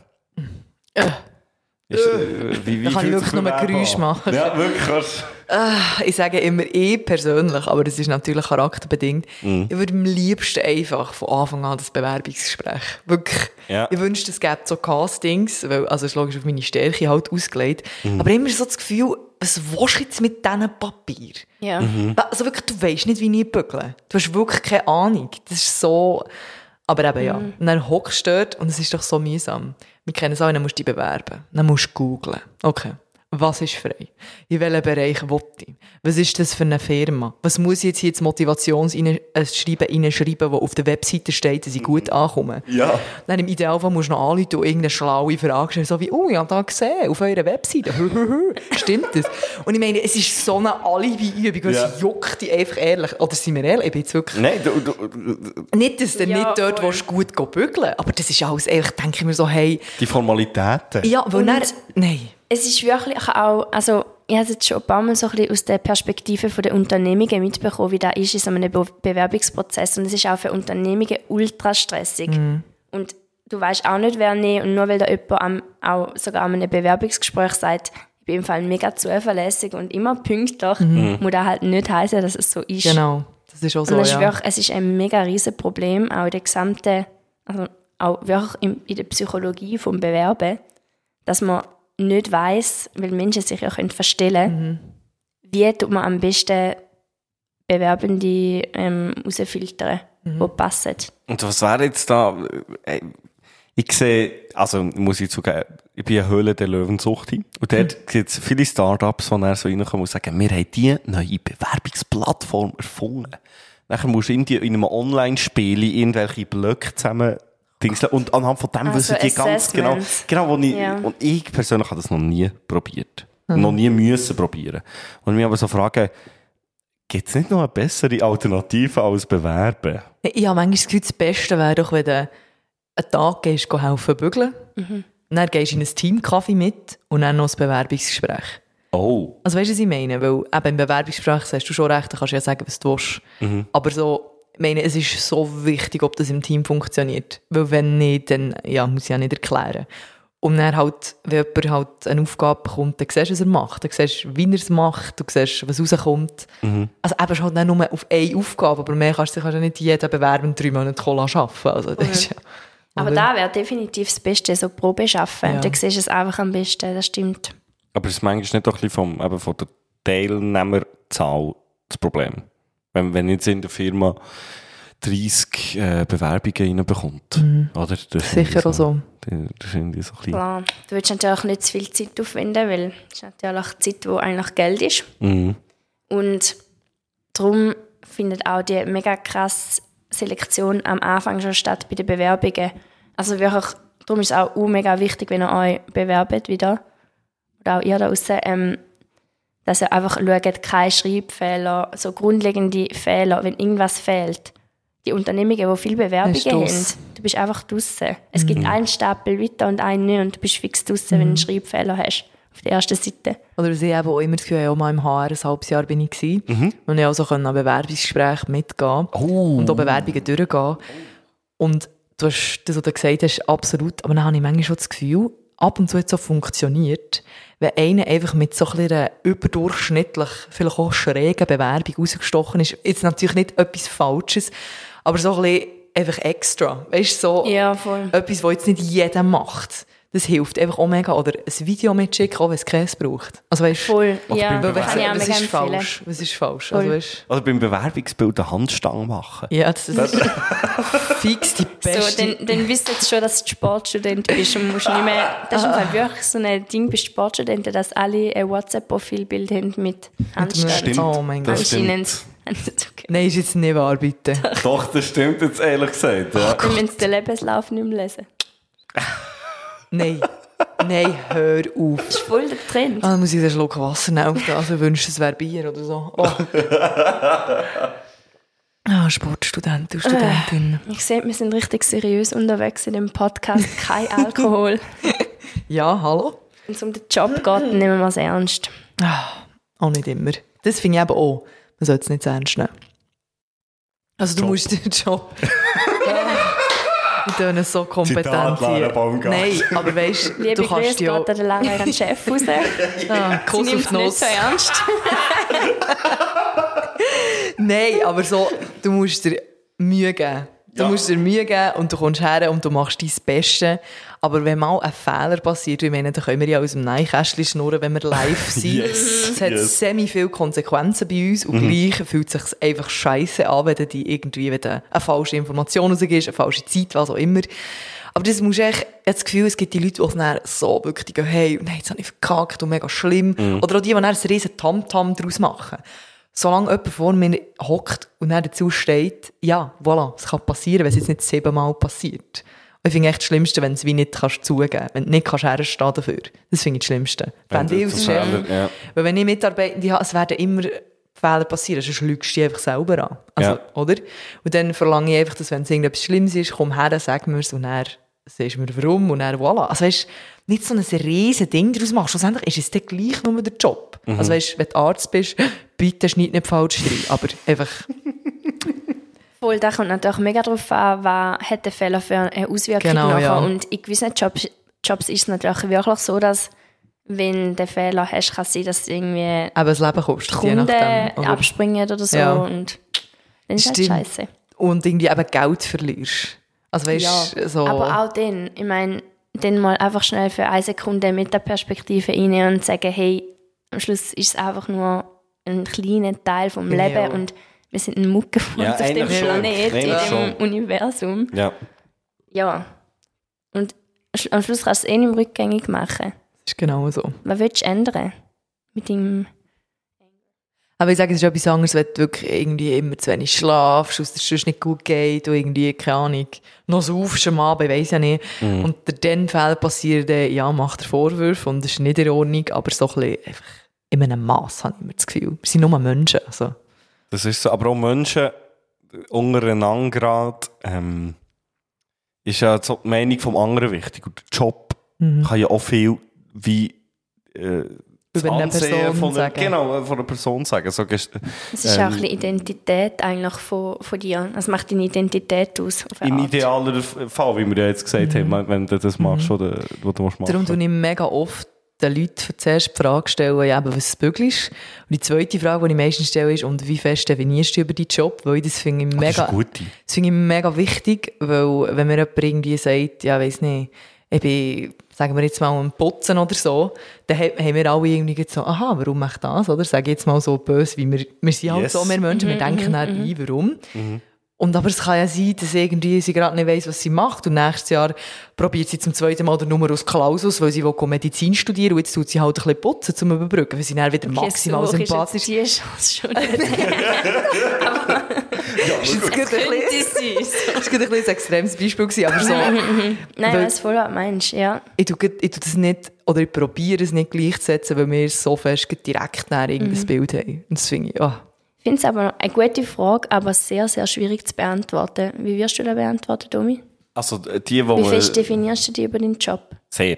Ist, äh, wie, wie Da kann ich fühlt wirklich sich nur Bewerben Geräusche an? machen. Ja, wirklich. kannst- Ich sage immer ich persönlich, aber das ist natürlich charakterbedingt. Mhm. Ich würde am liebsten einfach von Anfang an das Bewerbungsgespräch. Wirklich. Ja. Ich wünschte, es gäbe so Castings, weil, also es ist logisch auf meine Stärke halt ausgelegt. Mhm. Aber immer so das Gefühl, was willst du jetzt mit diesen Papier? Ja. Also wirklich, du weisst nicht, wie ich bügle. Du hast wirklich keine Ahnung. Das ist so... Aber eben ja. Und dann hockst du dort und es ist doch so mühsam. Wir kennen es auch, dann musst du dich bewerben. Dann musst du googlen. Okay. Was ist frei? In welchem Bereich will ich? Was ist das für eine Firma? Was muss ich jetzt hier ins Motivationsschreiben reinschreiben, das auf der Webseite steht, dass ich gut ankomme? Ja. Dann im Idealfall musst du noch anrufen und irgendeine schlaue Frage stellen, so wie, oh, ich habe da gesehen, auf eurer Webseite. Stimmt das? Und ich meine, es ist so eine Alibi-Übung, Ja. es juckt dich einfach ehrlich. Oder sind wir ehrlich, ich bin jetzt wirklich... Nein, du, du, du, Nicht, dass du Ja, nicht dort voll. willst, gut gehen bügeln, aber das ist alles, ehrlich, denke ich mir so, hey... die Formalitäten. Ja, weil Und- dann... Nein. Es ist wirklich auch, also ich habe es jetzt schon ein paar Mal so ein bisschen aus der Perspektive der Unternehmungen mitbekommen, wie das ist in so einem Be- Bewerbungsprozess. Und es ist auch für Unternehmungen ultra stressig. Und du weißt auch nicht, wer nicht. Und nur weil da jemand am, auch sogar an einem Bewerbungsgespräch sagt, ich bin im Fall mega zuverlässig und immer pünktlich, muss das halt nicht heißen, dass es so ist. Genau, das ist auch so, Und das ist ja. wirklich, es ist ein mega riesen Problem, auch in der gesamten, also auch wirklich in, in der Psychologie vom Bewerben, dass man nicht weiss, weil Menschen sich ja können verstellen können, wie tut man am besten Bewerbende ähm, rausfiltern, die passen. Und was wäre jetzt da... äh, Ich sehe, also muss ich zugeben, ich bin eine Höhle der Löwensucht. Und dort gibt es viele Startups, die dann so reinkommen und sagen, wir haben diese neue Bewerbungsplattform erfunden. Nachher musst du in, die, in einem Online-Spiel irgendwelche Blöcke zusammen dingseln. Und anhand von dem Also wissen die ganz genau, Assessments. genau wo ich, Ja. und ich persönlich habe das noch nie probiert. Noch nie müssen probieren. Und mich aber so fragen, gibt es nicht noch eine bessere Alternative als Bewerben? Ich habe manchmal das Gefühl, das Beste wäre doch, wenn du einen Tag gehst, geh helfen bügeln, und dann gehst du in ein Teamkaffee mit und dann noch ein Bewerbungsgespräch. Oh. Also weißt du, was ich meine? Weil eben im Bewerbungsgespräch hast du schon recht, da kannst du ja sagen, was du willst. Aber so, ich meine, es ist so wichtig, ob das im Team funktioniert. Weil wenn nicht, dann ja, muss ich ja nicht erklären. Und dann halt, wenn jemand halt eine Aufgabe bekommt, dann siehst du, was er macht. Dann siehst du, wie er es macht, du siehst, was rauskommt. Also eben halt nicht nur auf eine Aufgabe, aber mehr kannst du kannst ja nicht jeden Bewerber drei Monate Cola arbeiten. Also das ist ja, Aber oder? da wäre definitiv das Beste, so Probe schaffen. Ja. Dann siehst du es einfach am besten, das stimmt. Aber es ist manchmal nicht doch ein bisschen vom, eben von der Teilnehmerzahl das Problem. Wenn, wenn jetzt in der Firma dreißig äh, Bewerbungen reinbekommt. Oder? Das ist Sicher irgendwie auch so. Das ist irgendwie so ein bisschen... Klar. Du willst natürlich nicht zu viel Zeit aufwenden, weil es ist natürlich Zeit, die eigentlich Geld ist. Mhm. Und darum findet auch die mega krasse Selektion am Anfang schon statt bei den Bewerbungen. Also wirklich, darum ist es auch mega wichtig, wenn ihr euch bewerbt wieder, oder auch ihr da draussen, ähm, dass ihr einfach schaut, keine Schreibfehler, so grundlegende Fehler, wenn irgendwas fehlt. Die Unternehmungen, die viele Bewerbungen Bist haben, draus. du bist einfach draussen. Es gibt einen Stapel weiter und einen nicht und du bist fix draussen, wenn du einen Schreibfehler hast. Auf der ersten Seite. Oder was ich eben auch immer das Gefühl habe, auch mal im H R ein halbes Jahr bin ich gewesen. Und ich also an Bewerbungsgesprächen mitgehen und auch Bewerbungen durchgehen. Und du hast das, was du gesagt hast, absolut. Aber dann habe ich manchmal schon das Gefühl, ab und zu hat es so funktioniert, wenn einer einfach mit so einer überdurchschnittlich, vielleicht auch schrägen Bewerbung rausgestochen ist. Jetzt natürlich nicht etwas Falsches, aber so ein bisschen einfach extra. Weißt du, so Ja, voll. etwas, was jetzt nicht jeder macht. Das hilft einfach auch mega. Oder ein Video mitschicken, auch wenn es Käse braucht. Also weißt, Voll, Oder ja, beim kann ich auch was mega ist empfehlen. falsch? Was ist falsch? Also, weißt, Oder beim Bewerbungsbild eine Handstange machen. ja, das ist fix die So, beste. dann, dann wisst ihr jetzt schon, dass du Sportstudent bist und musst nicht mehr... Das ist im Fall wirklich so ein Ding bei Sportstudenten, dass alle ein WhatsApp-Profilbild haben mit Handstand. Stimmt. Oh mein Gott. Das Anscheinend. stimmt. Okay. Nein, ist jetzt nicht wahr, bitte. Doch, das stimmt jetzt ehrlich gesagt. Ja. Wir müssen den Lebenslauf nicht mehr lesen. Nein. Nein, hör auf. Das ist voll der Trend. Ah, dann muss ich einen Schluck Wasser nehmen. Also wünschst du, es wäre Bier oder so. Oh. Ah, Sportstudent und Studentin. Ich sehe, wir sind richtig seriös unterwegs in dem Podcast. Kein Alkohol. Ja, hallo? Wenn es um den Job geht, dann nehmen wir es ernst. Ah, auch nicht immer. Das finde ich eben auch. Man sollte es nicht so ernst nehmen. Also du Job. musst den Job... Wir tun es so kompetent Zitat Lara hier. Baumgart. Nein, aber weißt du, Liebe du kannst Grüße, ja... geht an den langen Chef raus. Ah, Sie Kuss nimmt auf es die nicht Nuss. so ernst. Nein, aber so, du musst dir Mühe geben. Du Ja. musst dir Mühe geben und du kommst her und du machst dein Bestes. Aber wenn mal ein Fehler passiert, ich meine, dann können wir ja aus dem Nähkästchen schnurren, wenn wir live sind. Yes, Es hat yes. semi viele Konsequenzen bei uns und gleich fühlt es sich einfach scheiße an, wenn du die irgendwie wenn du eine falsche Information rausgibst, eine falsche Zeit, was auch immer. Aber das musst du echt, ich habe das Gefühl, es gibt die Leute, die es dann so wirklich gehen, hey, nein, jetzt habe ich verkackt und mega schlimm. Oder auch die, die dann ein riesen Tamtam daraus machen. Solange jemand vor mir hockt und dann dazu steht, ja, voilà, es kann passieren, wenn es jetzt nicht siebenmal passiert. Und ich finde echt das Schlimmste, wenn du es wie nicht kannst zugeben, wenn du nicht kannst herstehen dafür. Das finde ich das Schlimmste. Wenn Fände ich du als zum Chef. Fehler, ja. Weil wenn ich Mitarbeitende habe, es werden immer Fehler passieren, sonst lügst du dich einfach selber an. Also, Ja. oder? Und dann verlange ich einfach, dass wenn es irgendetwas Schlimmes ist, komm her, sag mir es und dann sagst du mir warum und dann voilà. Also weißt, nicht so ein riesen Ding daraus machen. Schlussendlich ist es dann gleich nur der Job. Mhm. Also weißt, wenn du Arzt bist, bitte schneid nicht falsch rein. Aber einfach, Voll, da kommt natürlich mega darauf an, was hat der Fehler für eine Auswirkung Genau, nachher. ja. Und in gewissen Jobs, Jobs ist es natürlich wirklich so, dass wenn du den Fehler hast, kann es sein, dass irgendwie eben das Leben kostet. je Kunden nachdem, oder? abspringen oder so. Ja. Und dann ist das Stimmt. scheiße. Und irgendwie eben Geld verlierst. Also weißt, Ja, so... aber auch dann, ich meine, dann mal einfach schnell für eine Sekunde mit der Perspektive rein und sagen, hey, am Schluss ist es einfach nur ein kleiner Teil vom Ja. Leben und wir sind ein Muckefuß Ja, auf dem eigentlich schon. Planet, in Eigentlich dem schon. Universum. Ja. Ja. Und sch- am Schluss kannst du es eh nicht mehr rückgängig machen. Das ist genau so. Was willst du ändern? Mit deinem... Aber ich sage, es ist etwas anderes, wenn du wirklich irgendwie immer zu wenig schlafst, es dir sonst nicht gut geht und irgendwie, keine Ahnung, noch saufst am Abend, ich weiss ja nicht. Und dir dann Fälle passieren, dann, ja, macht er Vorwürfe und das ist nicht in Ordnung, aber so ein bisschen einfach in einem Mass, habe ich immer das Gefühl. Wir sind nur Menschen. Also. Das ist so. Aber auch Menschen untereinander gerade, ähm, ist ja so die Meinung vom anderen wichtig. Und der Job kann ja auch viel wie äh, das Über eine Ansehen Person von der, sagen. genau, von einer Person sagen. So, gest- Es ist Ähm, auch ein bisschen Identität eigentlich von, von dir. Es macht deine Identität aus. Auf eine Im Art. idealeren Fall, wie wir ja jetzt gesagt haben, wenn du das machst, oder, was du musst machen. Darum tue ich mega oft den Leuten zuerst die Frage stellen, ja, aber was es bügelst. Und die zweite Frage, die ich meistens stelle, ist, und wie fest definierst du über deinen Job? Weil ich das finde ich Das ist mega, gut. das finde ich mega wichtig, weil wenn mir jemand irgendwie sagt, ja, weiss nicht, ich bin, sagen wir jetzt mal, am Putzen oder so, dann ha- haben wir alle irgendwie so, aha, warum macht das, oder? Sag ich jetzt mal so böse, wie wir, wir sind halt Yes. so, wir Menschen, wir denken dann ein, warum. Und aber es kann ja sein, dass irgendwie sie gerade nicht weiss, was sie macht. Und nächstes Jahr probiert sie zum zweiten Mal den Numerus Clausus, weil sie will Medizin studieren und jetzt tut sie halt ein bisschen putzen, zum überbrücken, weil sie dann wieder maximal Okay, so sympathisch ist jetzt die Chance schon nicht. ist. Das ist gerade ein bisschen- das ist gerade ein bisschen ein extremes Beispiel gewesen, aber so, Nein, ich Weil- weiss voll, was du meinst, ja. ich tue, grad- ich tue das nicht, oder ich probiere es nicht gleichzusetzen, weil wir so fest grad direkt nach irgendein Bild haben. Und das finde ich, ah. Ich finde es aber eine gute Frage, aber sehr, sehr schwierig zu beantworten. Wie wirst du das beantworten, Domi? Also, die, wo Wie man- fest definierst du dich über deinen Job? Sehr.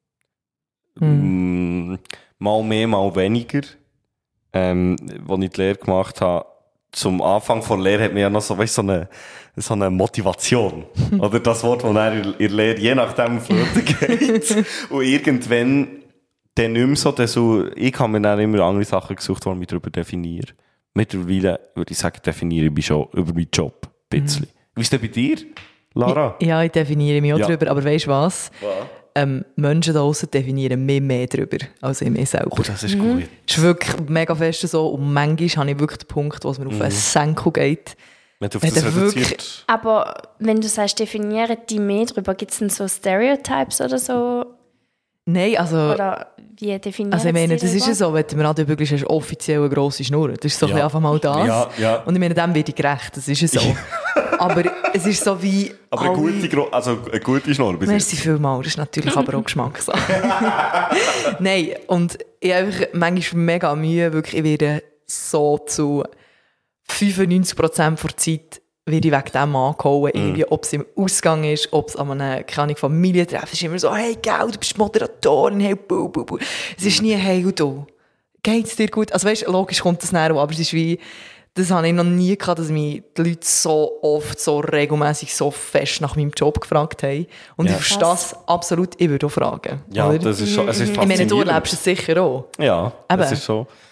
Mm, mal mehr, mal weniger. Ähm, als ich die Lehre gemacht habe, zum Anfang der Lehre hat man ja noch so, weißt, so, eine, so eine Motivation. Oder das Wort, das dann in der Lehre je nachdem flöten geht. Und irgendwann dann nicht mehr so, dann so, ich habe mir dann immer andere Sachen gesucht, die mich darüber definieren. Mittlerweile würde ich sagen, definiere ich mich schon über meinen Job ein bisschen. Wie ist das bei dir, Lara? Ja, ich definiere mich auch Ja. darüber, aber weißt du was? Ähm, Menschen da draussen definieren mich mehr darüber, als ich mich selber. Oh, das ist gut. Das ist wirklich mega fest so. Und manchmal habe ich wirklich den Punkt, wo es mir auf einen Senkel geht. Wenn du auf Wenn das du wirklich- reduziert... Aber wenn du sagst, definieren die mehr darüber, gibt es denn so Stereotypes oder so? Nein, also, Oder wie definieren also ich meine, sie das ist ja darüber? so, wenn du mir Radio bügelst, hast du offiziell eine grosse Schnur. Das ist so Ja. ein bisschen einfach mal das. Ja, ja. Und ich meine, dem werde ich gerecht, das ist ja so. Aber es ist so wie... Aber eine alle- gute, Gro- also eine gute Schnur bis Merci jetzt. vielmals, das ist natürlich aber auch Geschmackssache. Nein, und ich habe einfach manchmal mega Mühe, wirklich, ich werde so zu fünfundneunzig Prozent der Zeit werde ich wegen dem angehauen, irgendwie, ob es im Ausgang ist, ob es an einem, keine Ahnung, Familientreffen ist, immer so, hey, gell, du bist Moderatorin, hey, bu, bu, bu. Es ist nie, hey, und du, geht's dir gut? Also weißt, logisch kommt das näher, aber es ist wie, das habe ich noch nie gehabt, dass mich die Leute so oft, so regelmäßig, so fest nach meinem Job gefragt haben. Und Ja. ich verstehe das absolut, ich würde auch fragen. Ja, oder? das ist schon, es ist Ich meine, du faszinierend. erlebst es sicher auch. Ja, Eben. das ist so.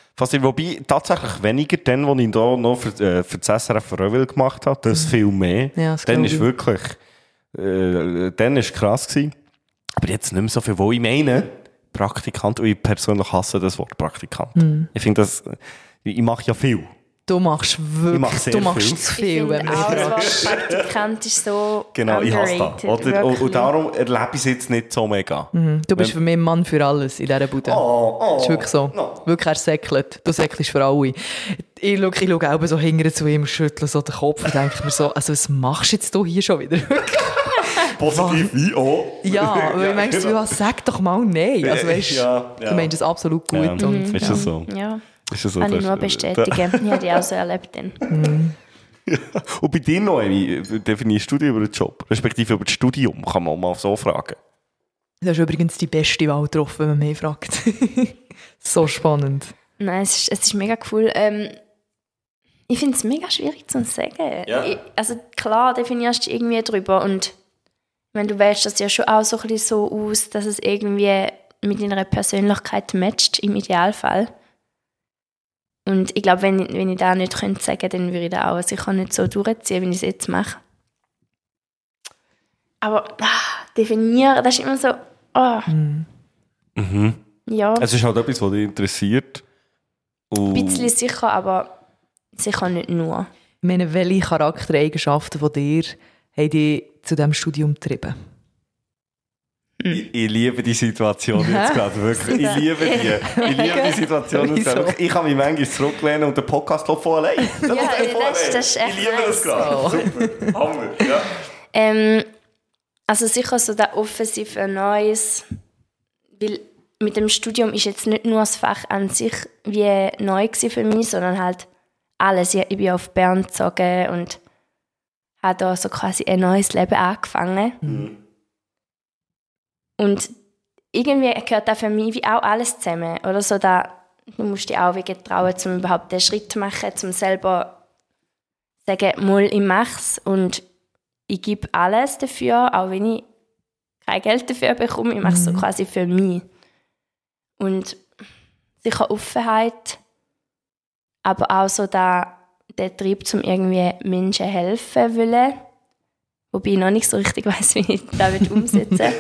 Fast, wobei tatsächlich weniger dann, als ich da noch für, äh, für das S R F Reville gemacht habe, das viel mehr. Ja, das dann glaub ist ich. wirklich, äh, dann ist krass gewesen. Aber jetzt nicht mehr so viel, wo ich meine, Praktikant, und ich persönlich hasse das Wort Praktikant. Mhm. Ich finde das, ich mache ja viel. Du machst Ich wirklich, mach sehr du machst viel. zu Ich viel, finde wenn man auch, dich das fragst. Wort Praktikant ist so Genau, ich hasse underrated, das. Oder? Und, wirklich. und darum erlebe ich es jetzt nicht so mega. Du bist für mich ein Mann für alles in dieser Bude. Oh, oh, Das ist wirklich so. no. Wirklich, er säckelt. Du säckelst für alle. Ich schaue, ich schaue auch so hinterher zu ihm, schüttle so den Kopf und denke mir so, also was machst du jetzt du hier schon wieder? Positiv wie auch. Ja, weil ich meine, genau. du sag doch mal nein. Also weißt, Ja, ja. du meinst es absolut gut. Ja, Und, ist das so? Ja, Ist das so? kann ich Das- nur bestätigen. Ich habe die auch so erlebt. Dann. Und bei dir noch, wie definierst du dich über den Job? Respektive über das Studium, kann man mal so fragen. das ist übrigens die beste Wahl getroffen, wenn man mich fragt. So spannend. Nein, es ist, es ist mega cool. Ähm, ich finde es mega schwierig zu sagen. Ja. Ich, also klar definierst du dich irgendwie drüber und wenn du wählst das ja schon auch so ein bisschen so aus, dass es irgendwie mit deiner Persönlichkeit matcht, im Idealfall. Und ich glaube, wenn, wenn ich das nicht könnte sagen, dann würde ich das auch sicher nicht so durchziehen, wie ich es jetzt mache. Aber ah, definieren, das ist immer so, ah, Mhm. ja, Es ist halt etwas, was dich interessiert. Und ein bisschen sicher, aber sicher nicht nur. Ich meine, welche Charaktereigenschaften von dir haben dich zu diesem Studium getrieben? ich, ich liebe die Situation jetzt gerade, wirklich. Ich liebe die. Ich liebe die Situation. jetzt Wieso? wirklich. Ich kann mich manchmal zurücklehnen und den Podcast läuft von allein. Der Ja, läuft einfach von das- allein. das ist echt Ich liebe das nice. gerade. Super. Hammer. Ja. Ähm, also sicher so der offensive Neues, weil mit dem Studium ist jetzt nicht nur das Fach an sich wie neu gewesen für mich, sondern halt alles. Ich ich bin auf Bern gezogen und habe da so quasi ein neues Leben angefangen. Mhm. Und irgendwie gehört da für mich wie auch alles zusammen. Oder so da, du musst dich auch wegen trauen, um überhaupt den Schritt zu machen, um selber zu sagen, mal, ich mache es und ich gebe alles dafür, auch wenn ich kein Geld dafür bekomme. Ich mache es so quasi für mich. Und sicher Offenheit, aber auch so der, der Trieb, um irgendwie Menschen helfen wollen. Wobei ich noch nicht so richtig weiss, wie ich das umsetzen will.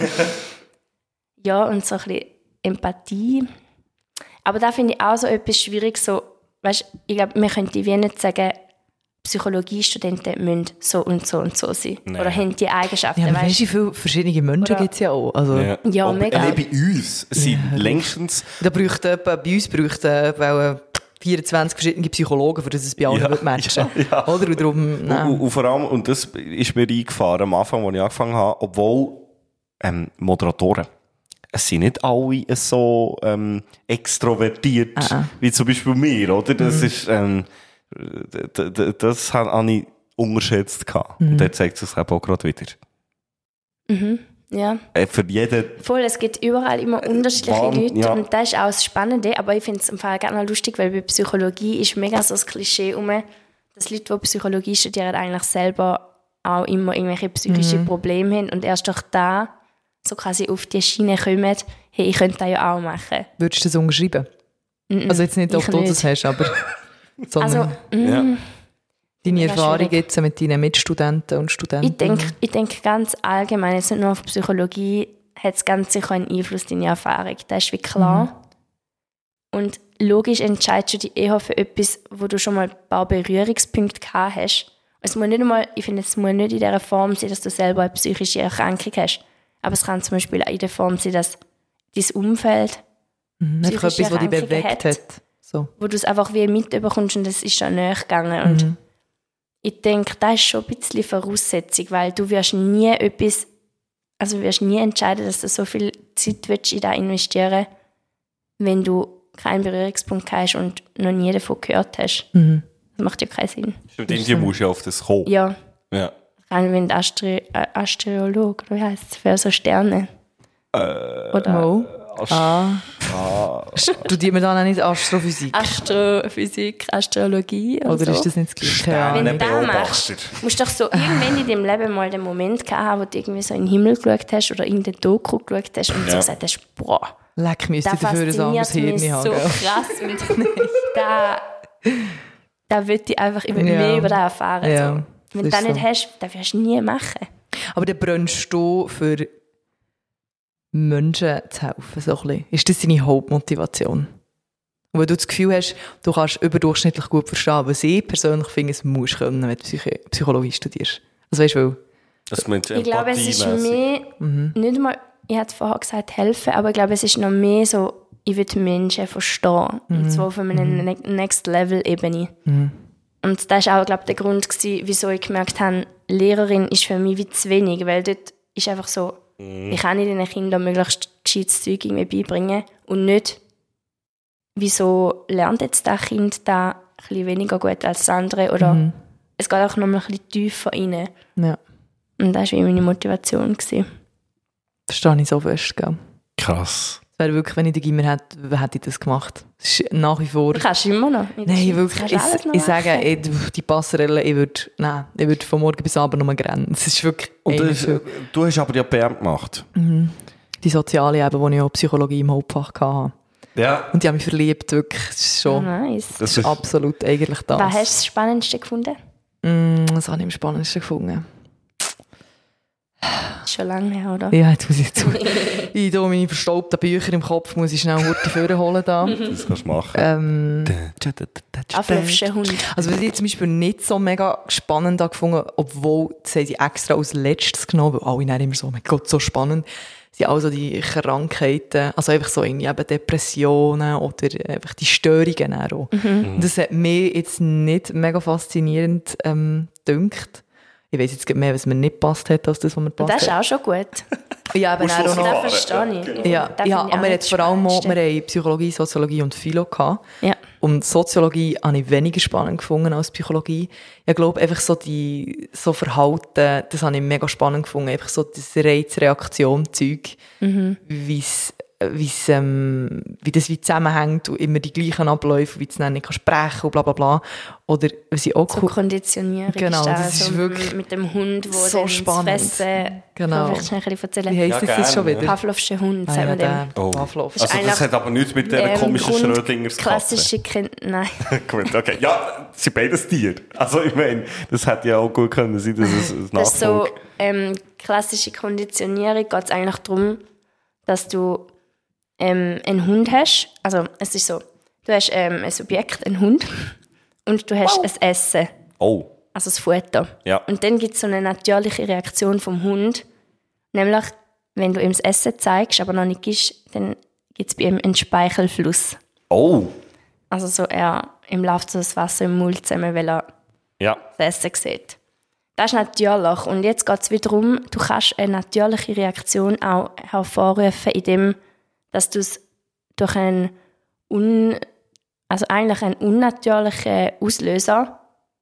Ja, und so ein bisschen Empathie. Aber da finde ich auch so etwas schwierig. So, weißt, ich glaube, wir könnten wie nicht sagen, Psychologiestudenten müssen so und so und so sein. Nein. Oder haben die Eigenschaften. Ja, aber weißt weißt du, wie viele verschiedene Menschen Oder- gibt es ja auch. Also, Ja, Ja, Aber mega. auch bei uns sind längstens... da bräuchte etwa, bei uns bräuchte etwa vierundzwanzig verschiedene Psychologen, für das es bei allen Ja, ja, matchen ja, ja. Oder? Und darum, nein. Und, und vor allem, und das ist mir eingefahren am Anfang, als ich angefangen habe, obwohl ähm, Moderatoren, es sind nicht alle so ähm, extrovertiert, Ah, ah. wie zum Beispiel mir, oder? Das ist, ähm, d- d- das habe ich unterschätzt gehabt. Und dort zeigt es sich eben auch gerade wieder. Mhm. Ja. Äh, für jeden, Voll, es gibt überall immer unterschiedliche Wahn- Leute ja. und das ist auch das Spannende, aber ich finde es im Fall gar noch lustig, weil bei Psychologie ist mega so das Klischee um, dass Leute, die Psychologie studieren, eigentlich selber auch immer irgendwelche psychische Probleme haben und erst durch da so quasi auf die Schiene kommen, hey, ich könnte das ja auch machen. Würdest du das unterschreiben? Also jetzt nicht, ob ich du das nicht. hast, aber sondern Also, mm, ja. deine mega Erfahrung schwierig. jetzt mit deinen Mitstudenten und Studenten. ich denke ich denk ganz allgemein, jetzt nicht nur auf Psychologie, hat es ganz sicher einen Einfluss, deine Erfahrung. Das ist wie klar. Und logisch entscheidest du dich eher für etwas, wo du schon mal ein paar Berührungspunkte gehabt hast. Es muss nicht einmal, ich finde, es muss nicht in dieser Form sein, dass du selber eine psychische Erkrankung hast. Aber es kann zum Beispiel auch in der Form sein, dass dein Umfeld, Mhm, einfach psychische etwas, was dich Erkrankungen bewegt hat. hat. So. wo du es einfach wie mitbekommst und es ist schon näher gegangen. Und ich denke, das ist schon ein bisschen Voraussetzung, weil du wirst nie etwas, also du wirst nie entscheiden, dass du so viel Zeit willst in das investieren, wenn du keinen Berührungspunkt hast und noch nie davon gehört hast. Mhm. Das macht ja keinen Sinn. Stimmt, irgendwie musst du ja auf das kommen. Ja, Ja. rein wenn du Astri äh, Astrolog, oder wie heisst es, für so Sterne. Oder Oh. Ah. Studiert man dann auch nicht Astrophysik? Astrophysik, Astrologie oder, Oder so. ist das nicht das Gleiche? Sterne. Wenn du das Beobachter. machst, musst du doch so irgendwann in deinem Leben mal den Moment gehabt haben, wo du irgendwie so in den Himmel geschaut hast oder in den Doku geschaut hast und Ja. so gesagt hast, boah, Leck, müsste Da ich dafür ein anderes fasziniert Hirn mich so haben. gell? krass. Und da, da würde ich einfach über Ja. mehr über das erfahren. Ja, So. Wenn du das das ist nicht so. hast, das wirst du nie machen. Aber dann brennst du für Menschen zu helfen, so ein bisschen. Ist das deine Hauptmotivation? Und wenn du das Gefühl hast, du kannst überdurchschnittlich gut verstehen, was ich persönlich finde, es musst du können, wenn du Psyche- Psychologie studierst. Also weißt du, weil... Das meint Ich glaube, es ist empathiemässig. mehr, Mhm. nicht mal, ich hatte vorher gesagt, helfen, aber ich glaube, es ist noch mehr so, ich will Menschen verstehen. Und zwar auf einer ne- Next-Level-Ebene. Und das war auch, glaube ich, der Grund, gewesen, wieso ich gemerkt habe, Lehrerin ist für mich wie zu wenig, weil dort ist einfach so, ich kann nicht den Kindern möglichst gescheites Zeug irgendwie beibringen und nicht, wieso lernt jetzt das Kind da ein bisschen weniger gut als das andere oder es geht auch noch mal ein bisschen tiefer rein. Ja, Und das war wie meine Motivation. Gewesen. verstehe ich so fest, gell? Krass. Es wäre wirklich, wenn ich den Gimmer hätte, hätte ich das gemacht. Es ist nach wie vor... Du kannst immer noch. In der Nein, Schweiz wirklich. kannst du alles Ich, noch ich sage, machen. ich, die Passerelle, ich würde, nein, ich würde von morgen bis abend nur rennen. Es ist wirklich Und eine das, für- du hast aber ja P M gemacht. die soziale eben, wo ich auch Psychologie im Hauptfach hatte. Ja. Und die haben mich verliebt, wirklich. Das ist Oh, schon nice. Das ist absolut eigentlich das. Was hast du das Spannendste gefunden? Mm, das habe ich am spannendsten gefunden. Das ist schon lange her, oder? Ja, jetzt muss ich zu. ich hier meine verstaubten Bücher im Kopf, muss ich schnell Hurti vorholen da. Das kannst du machen. ähm, Pavlovscher Hund. also was ich zum Beispiel nicht so mega spannend habe gefunden, obwohl das haben sie extra als letztes genommen, weil alle dann immer so, oh mein Gott, so spannend, sind also die Krankheiten, also einfach so irgendwie eben Depressionen oder einfach die Störungen auch. Mhm. Und das hat mich jetzt nicht mega faszinierend ähm, gedünkt. Ich weiss jetzt mehr, was mir nicht passt hat, als das, was mir Und passt das ist hat. auch schon gut. Ja, eben Musst auch du noch. Das verstehe ich. Ich Ja, finde- das ja, finde ich aber auch wir nicht hatten vor allem auch, Spannendste. wir haben Psychologie, Soziologie und Philo gehabt. Ja. Und Soziologie habe ich weniger spannend gefunden als Psychologie. Ich glaube, einfach so die, so Verhalten, das habe ich mega spannend gefunden. Einfach so das Reiz-Reaktion-Zeug, Mhm. wie's, wie's, ähm, wie das wie zusammenhängt und immer die gleichen Abläufe, wie du es dann nicht kannst sprechen und bla bla bla. Oder was ich auch So cool... Konditionierung Genau, ist da, das ist so wirklich mit dem Hund, wo so dann spannend. das Fressen... Genau. Kann ich schnell ein bisschen erzählen? Wie heisst Ja, das jetzt schon gerne, wieder? Pavlovscher Hund, Ah, sagen ja, wir dem. der Oh. Pavlov. Also das eigentlich, hat aber nichts mit dieser Ähm, komischen Grund- Schrödingers Katze. Klassische Kind... Nein. Gut, okay. Ja, sie sind beides Tiere. Also ich meine, das hätte ja auch gut können sein, dass es ein Das ist so Nachfolg... ähm, klassische Konditionierung. Geht es eigentlich darum, dass du ähm, einen Hund hast. Also es ist so, du hast ähm, ein Subjekt, einen Hund, und du hast ein Essen, Oh, also das Futter. Ja. Und dann gibt es so eine natürliche Reaktion vom Hund. Nämlich, wenn du ihm das Essen zeigst, aber noch nicht gibst, dann gibt es bei ihm einen Speichelfluss. oh. Also so, er, ihm läuft so das Wasser im Mund zusammen, weil er Ja. das Essen sieht. Das ist natürlich. Und jetzt geht es wieder darum, du kannst eine natürliche Reaktion auch hervorrufen, indem dass du es durch einen, un, also eigentlich einen unnatürlichen Auslöser,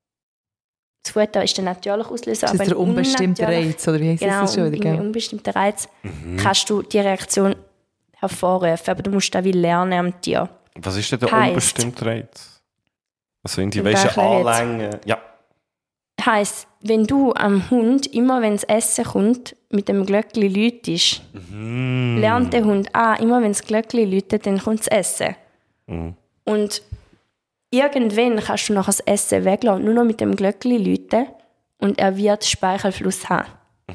das Futter ist der natürliche Auslöser, Das ist aber der ein unbestimmte unnatürlich- Reiz, oder wie heisst Genau, das schon wieder? ein Gell? unbestimmter Reiz, kannst du die Reaktion hervorrufen, aber du musst da wie lernen am Tier. Was ist denn der Heisst- unbestimmte Reiz? Also in die Und welche da erkläre ich jetzt. Anlänge... Ja. Heisst, wenn du am Hund, immer wenn das Essen kommt, mit dem Glöckli läutest, lernt der Hund, ah, immer wenn das Glöckli läutet, dann kommt das Essen. Und irgendwann kannst du noch das Essen weglassen, nur noch mit dem Glöckli läuten und er wird Speichelfluss haben.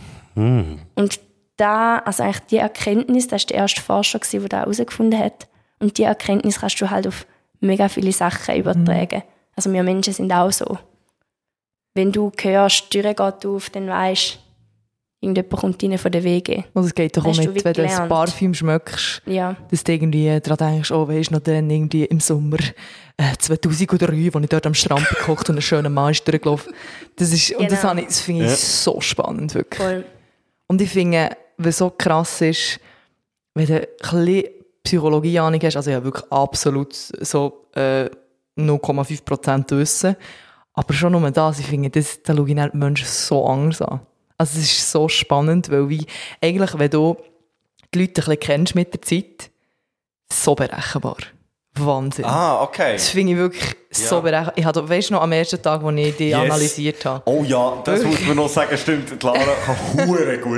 Und da, also eigentlich die Erkenntnis, das war der erste Forscher, der das herausgefunden hat, und die Erkenntnis kannst du halt auf mega viele Sachen übertragen. Also wir Menschen sind auch so. Wenn du hörst, die Tür geht auf, dann weisst du, irgendjemand kommt rein von der Wege. Und es geht doch auch Hast du mit, wie wenn du ein gelernt. Parfüm schmeckst, Ja. dass du irgendwie daran denkst, oh, weisst du noch dann irgendwie im Sommer äh, zweitausenddrei, als ich dort am Strand gekocht und ein schöner Mann ist durchgelaufen. Das ist, und das, Genau. habe ich- das finde ich Ja. so spannend, wirklich. Voll. Und ich finde, was so krass ist, wenn du ein bisschen Psychologie-Ahnung hast, also ja wirklich absolut so äh, null Komma fünf Prozent Wissen, aber schon nur das, ich finde, das, da schaue ich dann die Menschen so anders an. Also es ist so spannend, weil wie, eigentlich, wenn du die Leute ein bisschen kennst mit der Zeit, so berechenbar. Wahnsinn. Ah, okay. Das finde ich wirklich so Ja. berechenbar. Ich hatte, weißt du noch, am ersten Tag, als ich die Yes. analysiert habe. Oh ja, das muss man noch sagen, stimmt. Die Lara kann hure gut,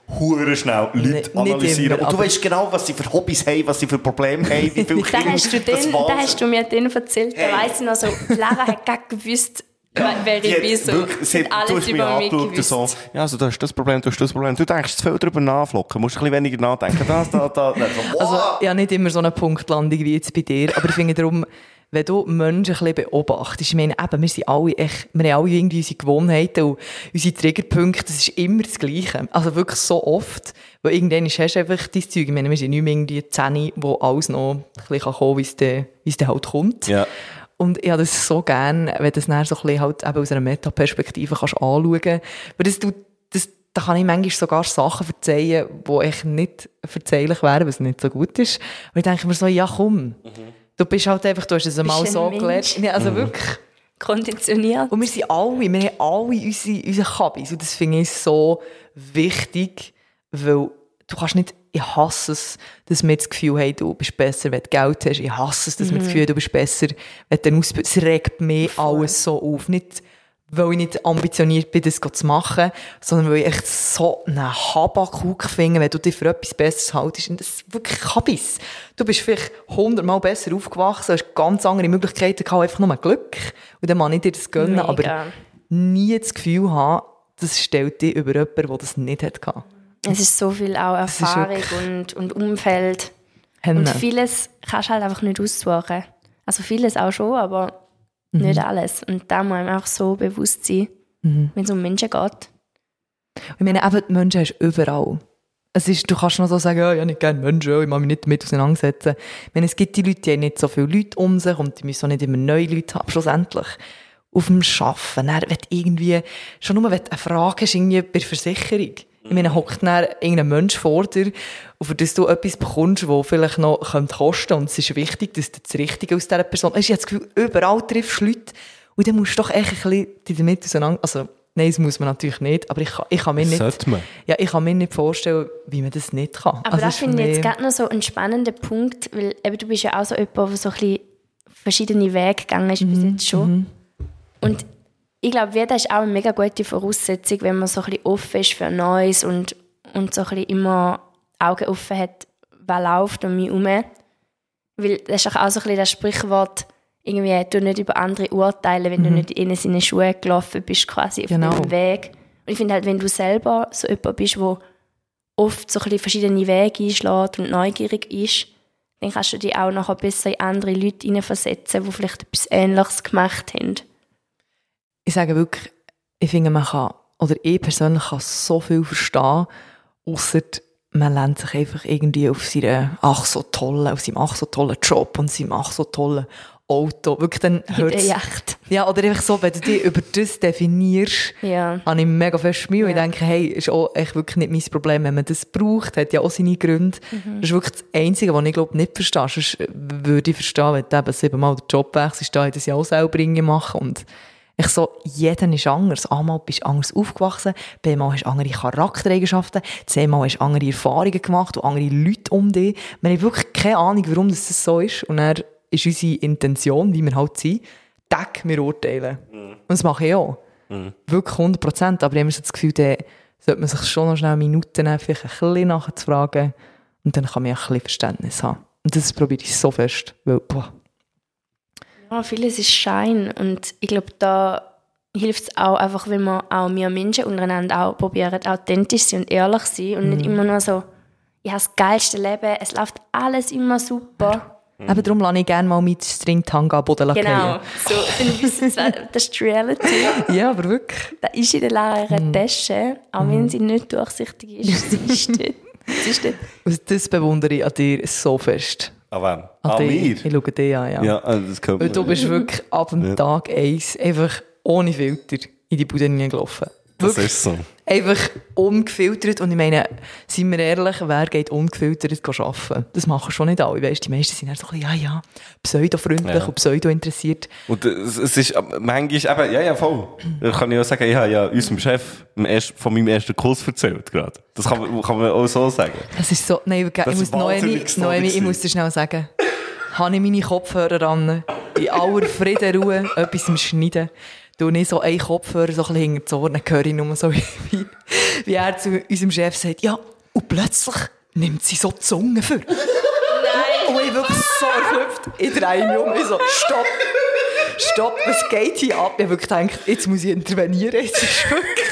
hure schnell Leute Nicht- analysieren. nicht immer, und du aber- weißt genau, was sie für Hobbys haben, was sie für Probleme haben, wie viele Da Kinder. hast du, das den, Wahnsinn. da hast du mir den erzählt, Hey. da weiss ich noch so, Lara hat gar gewusst, wer Die ich hat bin. So. wirklich- sie Und hat- du alles hast mich über mich angeschaut, gewusst. so, ja, also du hast das Problem, du hast das Problem. Du denkst zu viel darüber nachflocken, musst ein bisschen weniger nachdenken. Das, da, da. Dann so, Also, wow. ja, nicht immer so eine Punktlandung wie jetzt bei dir, aber ich finde darum, wenn du Menschen ein bisschen beobachtest, ich meine, eben, wir sind alle echt, wir haben alle irgendwie unsere Gewohnheiten und unsere Triggerpunkte, das ist immer das Gleiche. Also wirklich so oft, weil irgendwann hast du einfach dein Zeug, ich meine, wir sind nicht mehr irgendwie Zähne, wo alles noch ein bisschen kommen kann, wie es dann, wie es dann halt kommt. Ja. Und ich habe das so gerne, wenn du das dann so ein bisschen halt eben aus einer Metaperspektive kannst anschauen kannst. Weil das tut, das, da kann ich manchmal sogar Sachen verzeihen, die echt nicht verzeihlich wären, weil es nicht so gut ist. Und ich denke mir so, ja komm, mhm. du bist halt einfach, du hast es einmal ein so Mensch. gelernt. Ja, also wirklich. Konditioniert. Und wir sind alle, wir haben alle unsere, unsere Kabis. Und das finde ich so wichtig, weil du kannst nicht, ich hasse es, dass wir das Gefühl haben, du bist besser, wenn du Geld hast. Ich hasse es, dass wir das Gefühl haben, du bist besser, wenn du eine Ausbildung. Es regt mich alles so auf. Nicht, weil ich nicht ambitioniert bin, das zu machen, sondern weil ich echt so einen Habakuk finde, wenn du dich für etwas Besseres haltest. Und das ist wirklich Kabis. Du bist vielleicht hundertmal besser aufgewachsen, hast ganz andere Möglichkeiten gehabt, einfach nur Glück. Und dann kann ich dir das gönnen, Mega. aber nie das Gefühl haben, das stellt dich über jemanden, der das nicht hatte. Es ist so viel auch ist Erfahrung wirklich- und, und Umfeld. Henne. Und vieles kannst du halt einfach nicht aussuchen. Also vieles auch schon, aber nicht alles. Und da muss man einfach so bewusst sein, wenn es um Menschen geht. Ich meine, eben, die Menschen hast du überall. Es ist, du kannst noch so sagen, ja, ich habe nicht gerne Menschen, ich mag mich nicht damit auseinandersetzen. Ich meine, es gibt die Leute, die haben nicht so viele Leute um sich und die müssen auch nicht immer neue Leute haben, schlussendlich. Auf dem Arbeiten, dann, wenn du irgendwie, schon nur, wenn du eine Frage hast, irgendwie bei der Versicherung. Ich meine, hockt dann irgendein Mensch vor dir, und für das du etwas bekommst, das vielleicht noch kosten könnte, und es ist wichtig, dass du das Richtige aus dieser Person hast. Ich habe das Gefühl, überall triffst du Leute, und dann musst du doch echt ein bisschen dich damit auseinander, also, nein, das muss man natürlich nicht, aber ich kann, ich kann mir Das nicht, sollte man. ja, ich kann mir nicht vorstellen, wie man das nicht kann. Aber Also, das ist für finde ich jetzt mich- gerade noch so ein spannender Punkt, weil eben, du bist ja auch so jemand, der so ein bisschen verschiedene Wege gegangen ist bis jetzt schon. Und ich glaube, das ist auch eine mega gute Voraussetzung, wenn man so ein bisschen offen ist für Neues und, und so ein bisschen immer Augen offen hat, was läuft um mich herum. Weil das ist auch so ein bisschen das Sprichwort, irgendwie, du nicht über andere urteilen, wenn du nicht in seine Schuhe gelaufen bist, quasi auf Genau. dem Weg. Und ich finde halt, wenn du selber so jemand bist, der oft so ein bisschen verschiedene Wege einschlägt und neugierig ist, dann kannst du dich auch nachher besser in andere Leute hineinversetzen, die vielleicht etwas Ähnliches gemacht haben. Ich sage wirklich, ich finde, man kann, oder ich persönlich kann so viel verstehen, ausser man lernt sich einfach irgendwie auf seinen ach so tollen, auf seinem ach so tollen Job und seinem ach so tollen Auto. Wirklich, dann hört der Yacht. Ja, oder einfach so, wenn du dich über das definierst, Ja. habe ich mega fest Mühe. Ja. Ich denke, hey, ist auch echt wirklich nicht mein Problem, wenn man das braucht, hat ja auch seine Gründe. Mhm. Das ist wirklich das Einzige, was ich glaube nicht verstehe. Sonst würde ich verstehen, wenn du eben siebenmal den Job wechselst, da ich das ja auch selber irgendwie machen. Und ich so, jeder ist anders. Einmal bist du anders aufgewachsen, B-mal hast du andere Charaktereigenschaften, C-mal hast du andere Erfahrungen gemacht und andere Leute um dich. Wir haben wirklich keine Ahnung, warum das so ist. Und dann ist unsere Intention, wie wir halt sind, Tag, wir urteilen. Mhm. Und das mache ich auch. Mhm. Wirklich hundert Prozent. Aber ich habe immer so das Gefühl, da sollte man sich schon noch schnell Minuten nehmen, vielleicht ein bisschen nachzufragen. Und dann kann man ein bisschen Verständnis haben. Und das probiere ich so fest. Weil, boah. Ja, vieles ist Schein. Und ich glaube, da hilft es auch einfach, wenn wir auch wir Menschen untereinander auch probieren, authentisch zu sein und ehrlich zu sein. Und nicht immer nur so, ich habe das geilste Leben, es läuft alles immer super. Mhm. Eben darum lasse ich gerne mal mit Stringtanga am Boden Genau, fallen. so, dann wissen sie, das ist die Reality. Ja, aber wirklich. Da ist in der Lara ihre Tasche, auch wenn sie nicht durchsichtig ist, sie ist dort. Sie ist dort. Und das bewundere ich an dir so fest. An wem? An An dir. mir? Ich schaue dich an, ja. Ja, also das kommt Weil mir. du bist wirklich ab dem Ja. Tag eins einfach ohne Filter in die Bude gelaufen. Das Wirklich. ist so. Einfach ungefiltert. Und ich meine, seien wir ehrlich, wer geht ungefiltert arbeiten? Das machen schon nicht alle. Weißt, die meisten sind dann so ein bisschen, ja, ja, pseudo-freundlich Ja. und pseudo-interessiert. Und es, es ist äh, manchmal eben, ja, ja, voll. Da kann ich auch sagen, ich habe ja unserem Chef im ersten- von meinem ersten Kurs erzählt gerade. Das kann, man- kann man auch so sagen. Das ist so, nein, ich, Das ich ist muss Noemi, wahnsinnig Noemi, ich story muss dir schnell sagen, habe ich meine Kopfhörer an, in aller Frieden, Ruhe, etwas im Schneiden, tue ich so einen Kopfhörer so ein bisschen hinter die Ohren, dann höre ich nur so, wie, wie er zu unserem Chef sagt, ja, und plötzlich nimmt sie so die Zunge für. Nein! Und ich wirklich so erklüpft. Ich drehe mich um, ich so, stopp! Stopp, was geht hier ab? Ich habe wirklich gedacht, jetzt muss ich intervenieren, jetzt ist wirklich...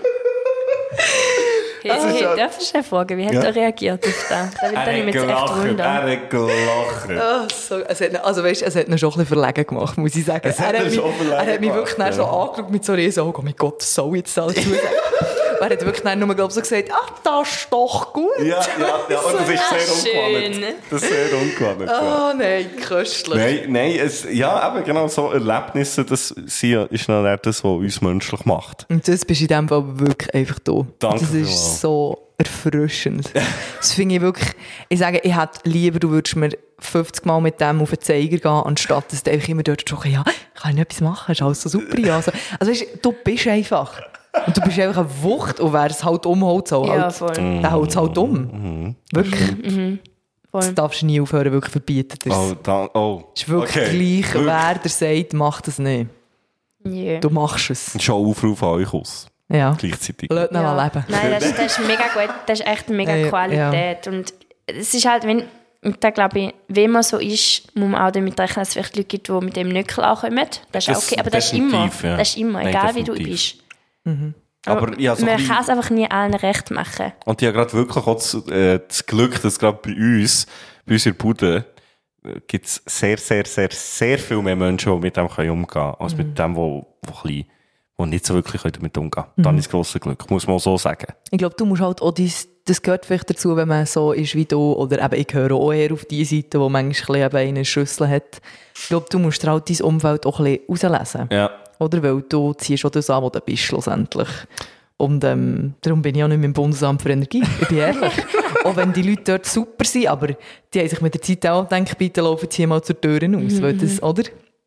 Hey, hey, ja... Darfst du fragen, wie hat ja. er reagiert auf das? Da würde ich mich jetzt echt wundern. Er hat gelacht. Oh, so, es hat, also weißt, es hat ihn schon ein bisschen verlegen gemacht, muss ich sagen. Es er hat, hat mich, er hat mich wirklich ja. so angeschaut mit so riesen Augen. Oh mein Gott, was soll ich jetzt dazu sagen? Er hat wirklich nur glaub, so gesagt, ach, das ist doch gut. Ja, ja, ja. Und das ist sehr ungewohnt. Das ist sehr ungewohnt. Oh ja. Nein, köstlich. Nein, nein es, ja, eben genau so Erlebnisse, das sind, ist noch nicht das, was uns menschlich macht. Und das bist in dem Fall wirklich einfach da. Danke. Das ist so erfrischend. Das finde ich wirklich, ich sage, ich hätte lieber, du würdest mir fünfzig Mal mit dem auf den Zeiger gehen, anstatt dass du einfach immer dort schon, ja, kann ich nicht etwas machen, ist alles so super. Ja. Also, also weißt, du bist einfach. Und du bist einfach eine Wucht und wer es halt umholt, so ja, halt, voll. der hält es halt um. Mhm. Wirklich. Mhm. Das darfst du nie aufhören, wirklich verbieten. Das oh, da, oh. ist wirklich okay. gleich, wirklich? wer dir sagt, mach das nicht. Yeah. Du machst es. Schon Aufruf an euch aus. Ja. Gleichzeitig. Lass ihn ja. mal leben. Nein, das, das ist mega gut. Das ist echt eine mega Ja, Qualität. ja. Und es ist halt, wenn, und da glaube ich, wenn man so ist, muss man auch damit rechnen, dass es vielleicht Leute gibt, die mit dem nicht klarkommen. Das ist Das auch okay, aber das ist immer. ja. Das ist immer, Nein, egal definitiv. wie du bist. Mhm. Aber, Aber ja, so man ein kann es einfach nie allen recht machen. Und ich habe gerade wirklich auch das, äh, das Glück, dass gerade bei uns, bei uns in der Bude, äh, gibt es sehr, sehr, sehr, sehr viel mehr Menschen, die mit dem umgehen können, als mhm. mit dem, die, die, die nicht so wirklich damit umgehen können. Mhm. Dann ist das grosse Glück, muss man auch so sagen. Ich glaube, du musst halt auch dies, das gehört vielleicht dazu, wenn man so ist wie du, oder eben, ich gehöre auch eher auf die Seite, die manchmal ein bisschen eine Schüssel hat. Ich glaube, du musst dir halt dein Umfeld auch ein bisschen rauslesen. Ja. Oder? Weil du ziehst auch das an, wo du bist, schlussendlich. Und ähm, darum bin ich auch nicht mehr im Bundesamt für Energie. Ich bin ehrlich. Auch wenn die Leute dort super sind, aber die haben sich mit der Zeit auch gedacht, bitte laufen sie mal zur Tür raus. Mhm. Weil das, oder?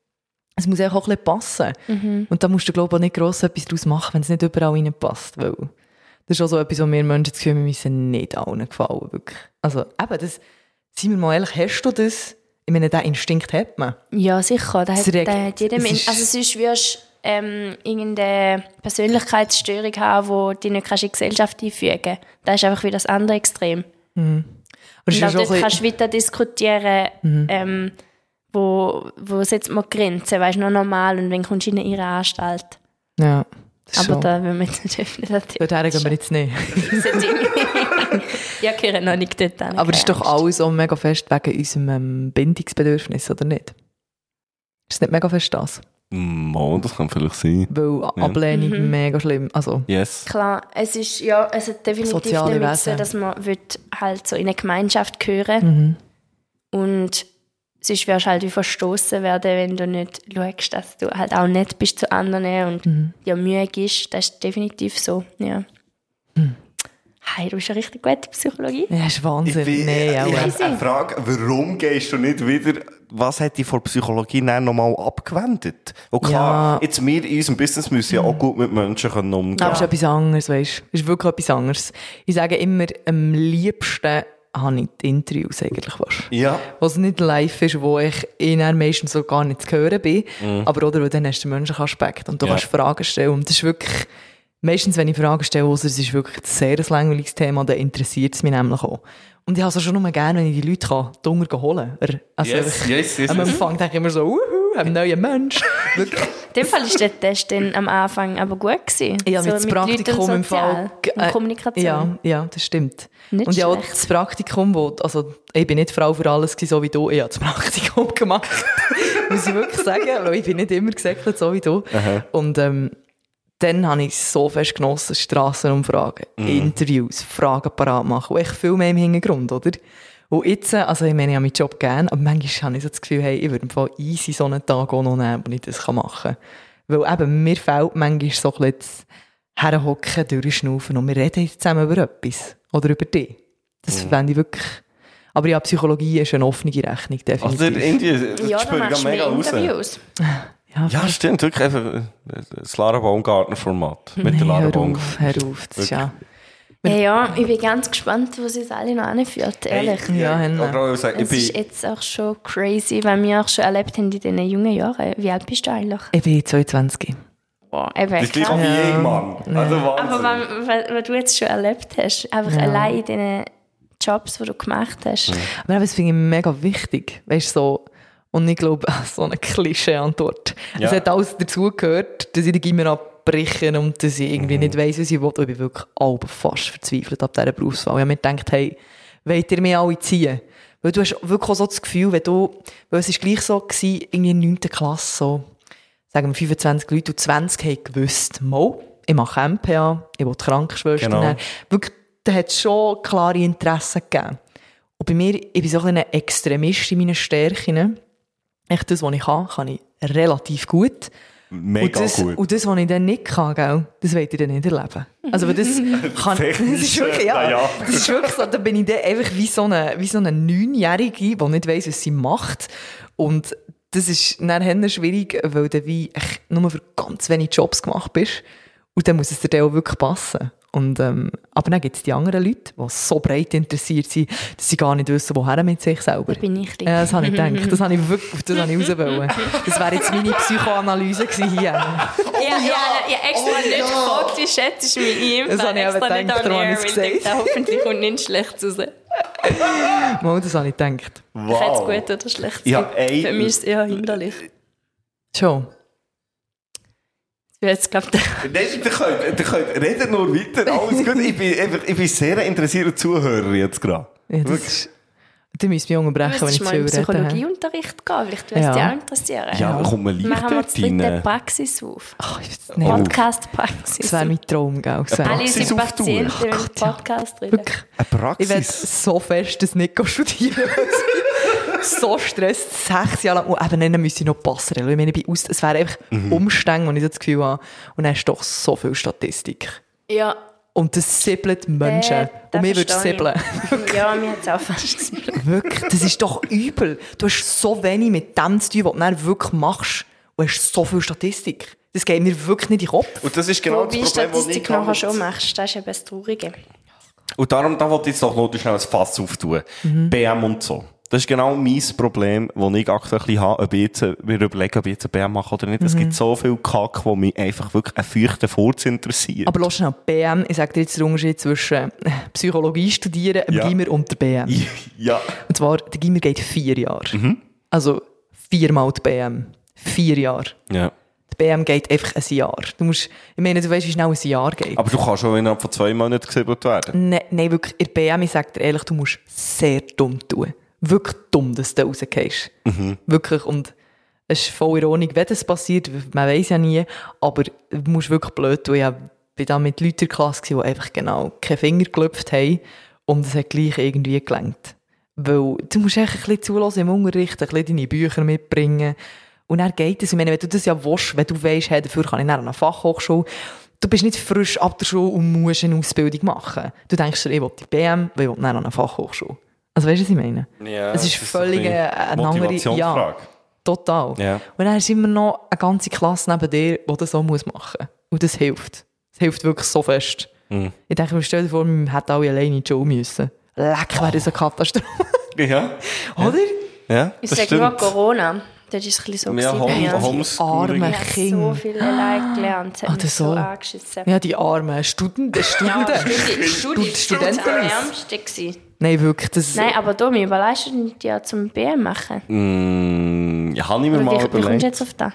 Es muss auch ein bisschen passen. Mhm. Und da musst du, glaube ich, auch nicht gross etwas daraus machen, wenn es nicht überall reinpasst. Weil das ist auch so etwas, wo wir Menschen das Gefühl haben, wir müssen nicht allen gefallen. Wirklich. Also eben, das, seien wir mal ehrlich, hast du das? Ich meine, diesen Instinkt hat man. Ja, sicher. Da hat, regt, da hat jeder Mensch. Also sonst wirst du ähm, irgendeine Persönlichkeitsstörung haben, die du nicht kannst in die Gesellschaft einfügen kannst. Das ist einfach wie das andere Extrem. Mhm. Und auch dort kannst du weiter diskutieren, mhm. ähm, wo, wo setzt man Grenzen, weißt du, noch normal und wenn kommst du in ihre Anstalt. Ja, aber schon. da will wir jetzt nicht öffnen. Dorthin gehen wir jetzt nicht. Ja, gehören noch nicht dort hin. Aber es ist doch alles auch mega fest wegen unserem ähm, Bindungsbedürfnis, oder nicht? Ist es nicht mega fest das? Mo, das kann vielleicht sein. Weil ja. Ablehnung Mhm. mega schlimm. Also, yes. Klar, es ist ja, es hat definitiv Soziale damit Wesen. so, dass man will halt so in eine Gemeinschaft gehören mhm. und sonst wirst du halt wie verstoßen werden, wenn du nicht schaust, dass du halt auch nett bist zu anderen und Mhm. dir Mühe gibst. Das ist definitiv so, ja. Mhm. Hey, du bist eine richtig gute Psychologie. ja, das ist Wahnsinn. Ich, nee, ich, auch ich nicht. habe eine Frage, warum gehst du nicht wieder, was hat dich von Psychologie dann nochmal abgewendet? Und klar, Ja. jetzt wir in unserem Business müssen ja auch gut mit Menschen können umgehen. Aber es ist etwas anderes, weißt du. Es ist wirklich etwas anderes. Ich sage immer, am liebsten habe ich die Interviews eigentlich fast. Ja. Was nicht live ist, wo ich in meistens so gar nicht zu hören bin. Mhm. Aber oder, weil dann hast du den menschlichen Aspekt und du Ja. kannst Fragen stellen. Und das ist wirklich, meistens wenn ich Fragen stelle, also es ist wirklich ein sehr langweiliges Thema, dann interessiert es mich nämlich auch. Und ich habe es auch schon nur gerne, wenn ich die Leute kann, die Hunger holen kann. Also Yes, einfach, yes, yes, am yes. Anfang denke ich immer so, wuhu, ein neuer Mensch. Wirklich. In dem Fall war der Test dann am Anfang aber gut gewesen. Ja, mit So das mit Leuten Praktikum im sozial Fall. und äh, Kommunikation. Ja, ja, das stimmt. Nicht und ja, auch schlecht. das Praktikum, wo, also ich bin nicht Frau für alles gewesen, so wie du, ich habe das Praktikum gemacht. Muss ich wirklich sagen, weil ich bin nicht immer gesäckelt, so wie du. Aha. Und ähm, dann habe ich so fest genossen, Strassenumfragen, Mhm. Interviews, Fragen parat machen und echt viel mehr im Hintergrund, oder? Und jetzt, also ich meine, ich habe meinen Job gerne, aber manchmal habe ich so das Gefühl, hey, ich würde im Fall easy so einen Tag auch noch nehmen, wo ich das machen kann. Weil eben, mir fehlt manchmal so ein bisschen das Herhocken, durchschnaufen und wir reden jetzt zusammen über etwas. Oder über dich. Das Mhm. fände ich wirklich... Aber ja, Psychologie ist eine offene Rechnung, Also definitiv. irgendwie, das Ja, spüre dann ich machst du mega mehr raus. Interviews. ja, Ja, stimmt, wirklich einfach äh, das Lara Baumgartner-Format. Mit der nee, Lara hör Baumgartner. auf, hör auf. Das ist ja... Ja, ja, ich bin ganz gespannt, wo sie es alle noch anführt, ehrlich. Hey, Ja, ich Henna. wollte auch sagen, ich Es ist bin, jetzt auch schon crazy, weil wir auch schon erlebt haben in diesen jungen Jahren. Wie alt bist du eigentlich? Ich bin zweiundzwanzig. oh, Boah, eben, Das ist gleich krass. auch wie ich, Mann. Also Aber Wahnsinn. wenn, wenn, wenn du jetzt schon erlebt hast, einfach Ja. allein in diesen Jobs, die du gemacht hast. Aber eben, das finde ich mega wichtig. Weißt du, so. Und ich glaube, so eine Klischee-Antwort. Es Ja. hat alles dazugehört, dass ich die Gimmer abbrechen und dass ich irgendwie nicht weiss, was ich will. Und ich bin wirklich alle fast verzweifelt ab dieser Berufswahl. Ich habe mir gedacht, hey, wollt ihr mich alle ziehen? Weil du hast wirklich auch so das Gefühl, wenn du, weil es ist gleich so gewesen, irgendwie in der neunten Klasse, so, sagen wir fünfundzwanzig Leute und zwanzig haben gewusst, mal, ich mache M P A, ich will Krankenschwester Genau. werden. Wirklich, da hat es schon klare Interessen gegeben. Und bei mir, ich bin so ein, ein Extremist in meinen Stärken. Echt das, was ich kann, kann ich relativ gut. Mega und das, gut. Und das, was ich dann nicht kann, gell, das wollt ihr dann nicht erleben. Also, weil das kann, das ist wirklich, ja, Na ja. das ist wirklich so, da bin ich dann einfach wie so eine, wie so eine Neunjährige, die nicht weiss, was sie macht. Und das ist dann schwierig, weil du wie echt nur für ganz wenige Jobs gemacht bist. Und dann muss es dir dann auch wirklich passen. Und, ähm, aber dann gibt es die anderen Leute, die so breit interessiert sind, dass sie gar nicht wissen, woher mit sich selber. Da bin ich ein Ja, das habe ich gedacht. Das habe ich wirklich, auf das habe ich raus wollen. Das wäre jetzt meine Psychoanalyse gewesen hier. Ja, ja, ja, extra Oh, nicht ja. gefragt, wie schätzt du mich ein? Das habe ich extra eben nicht gedacht, on darum habe air, ich es weil ich gesagt. dachte, hoffentlich kommt nichts Schlechtes raus. Mal, das habe ich gedacht. Kann es gut oder schlecht Ja, sein? ey. Für mich ist es eher hinderlich. Schon. Ich will jetzt, glaube ich, Nein, ihr könnt, ihr könnt reden nur weiter, alles gut. Ich bin, einfach, ich bin sehr interessierter Zuhörer jetzt gerade. Ja, das ist, du müsst mich unterbrechen, wenn ich du zu mal in viel rede. Psychologieunterricht gehen. Vielleicht würde es Ja. dich auch interessieren. Ja, aber kommt man leicht Machen wir dort jetzt dritte rein. Praxis auf. Ach, ich weiß nicht. Podcast-Praxis. Das wäre mein Traum, gell? Das wäre- Eine Alle Praxis sind auftun. Patienten, Ach wenn Gott, wir ja. Podcast reden. Wirklich. Eine Ich werde Praxis? so fest das nicht studieren. weil es mich so stresst, sechs Jahre lang. Und eben dann müsste ich noch passen. Ich meine, ich bin aus, es wäre einfach Mhm. Umstände, wo ich so das Gefühl habe. Und dann hast du doch so viel Statistik. Ja, Und das siebelt Menschen. Äh, das und mir würde es verstehe siebeln. ich. Ja, mir hat es auch fast Wirklich, das ist doch übel. Du hast so wenig mit dem zu tun, was du dann wirklich machst. Und hast so viel Statistik. Das geht mir wirklich nicht in den Kopf. Und das ist genau Wobei das Problem, das ich Statistik nachher habe. schon machst, das ist eben das Traurige. Und darum, da wollte ich jetzt doch noch schnell ein Fass auftun. Mhm. B M und so. Das ist genau mein Problem, das ich aktuell ein bisschen habe, ob ich jetzt, mir überlege, ob ich jetzt ein B M mache oder nicht. Es Mhm. gibt so viel Kack, wo mich einfach wirklich ein feuchter Furz interessiert. Aber lass schnell, B M, ich sage dir jetzt den Unterschied zwischen äh, Psychologie studieren, im Ja. Gimmer und der B M. Ja. Und zwar, der Gimmer geht vier Jahre. Mhm. Also viermal die B M. Vier Jahre. Ja. Die B M geht einfach ein Jahr. Du musst, ich meine, du weißt, wie schnell ein Jahr geht. Aber du kannst schon innerhalb von zwei Monaten gesiebelt werden. Nein, nein, wirklich, in der B M, ich sage dir ehrlich, du musst sehr dumm tun. Wirklich dumm, dass du rausgehst. Mhm. Wirklich. Und es ist voll ironisch, wenn das passiert, man weiß ja nie, aber du musst wirklich blöd tun. Ich war da mit Leuten in der Klasse, die einfach genau keinen Finger geklopft haben und es hat gleich irgendwie gelangt. Weil du musst echt ein bisschen zulassen im Unterricht, ein bisschen deine Bücher mitbringen und dann geht es. Ich meine, wenn du das ja willst, wenn du weisst, hey, dafür kann ich nach einer Fachhochschule, du bist nicht frisch ab der Schule und musst eine Ausbildung machen. Du denkst dir, ich will die B M, weil ich will nach einer Fachhochschule. Also weißt du, was ich meine? Ja, es ist völlig so ein eine, eine andere... Motivationsfrage. Ja, total. Ja. Und dann ist immer noch eine ganze Klasse neben dir, die das so machen muss. Und das hilft. Das hilft wirklich so fest. Mhm. Ich denke, wir stellen vor, wir hätten alle alleine in die Schule müssen. Leck, wäre das eine Katastrophe. Ja. Oder? Ja, Ich das sage nur stimmt. Corona. Das ist ein bisschen so Ja, gewesen Home, bei mir. Homeschooling. Arme. Ich habe Kind. so viel allein gelernt. Es hat Ah, mich das so so. angeschissen. Ja, die armen Studenten. Studenten. Ja, Studi Studi Stud- Studi Studenten. am ärmsten gewesen. Nein, wirklich. Das Nein, aber da, wir überleisten die ja zum B M machen. Mm, ja, habe ich mir Oder mal wie, wie kommst du überlegt. jetzt auf das?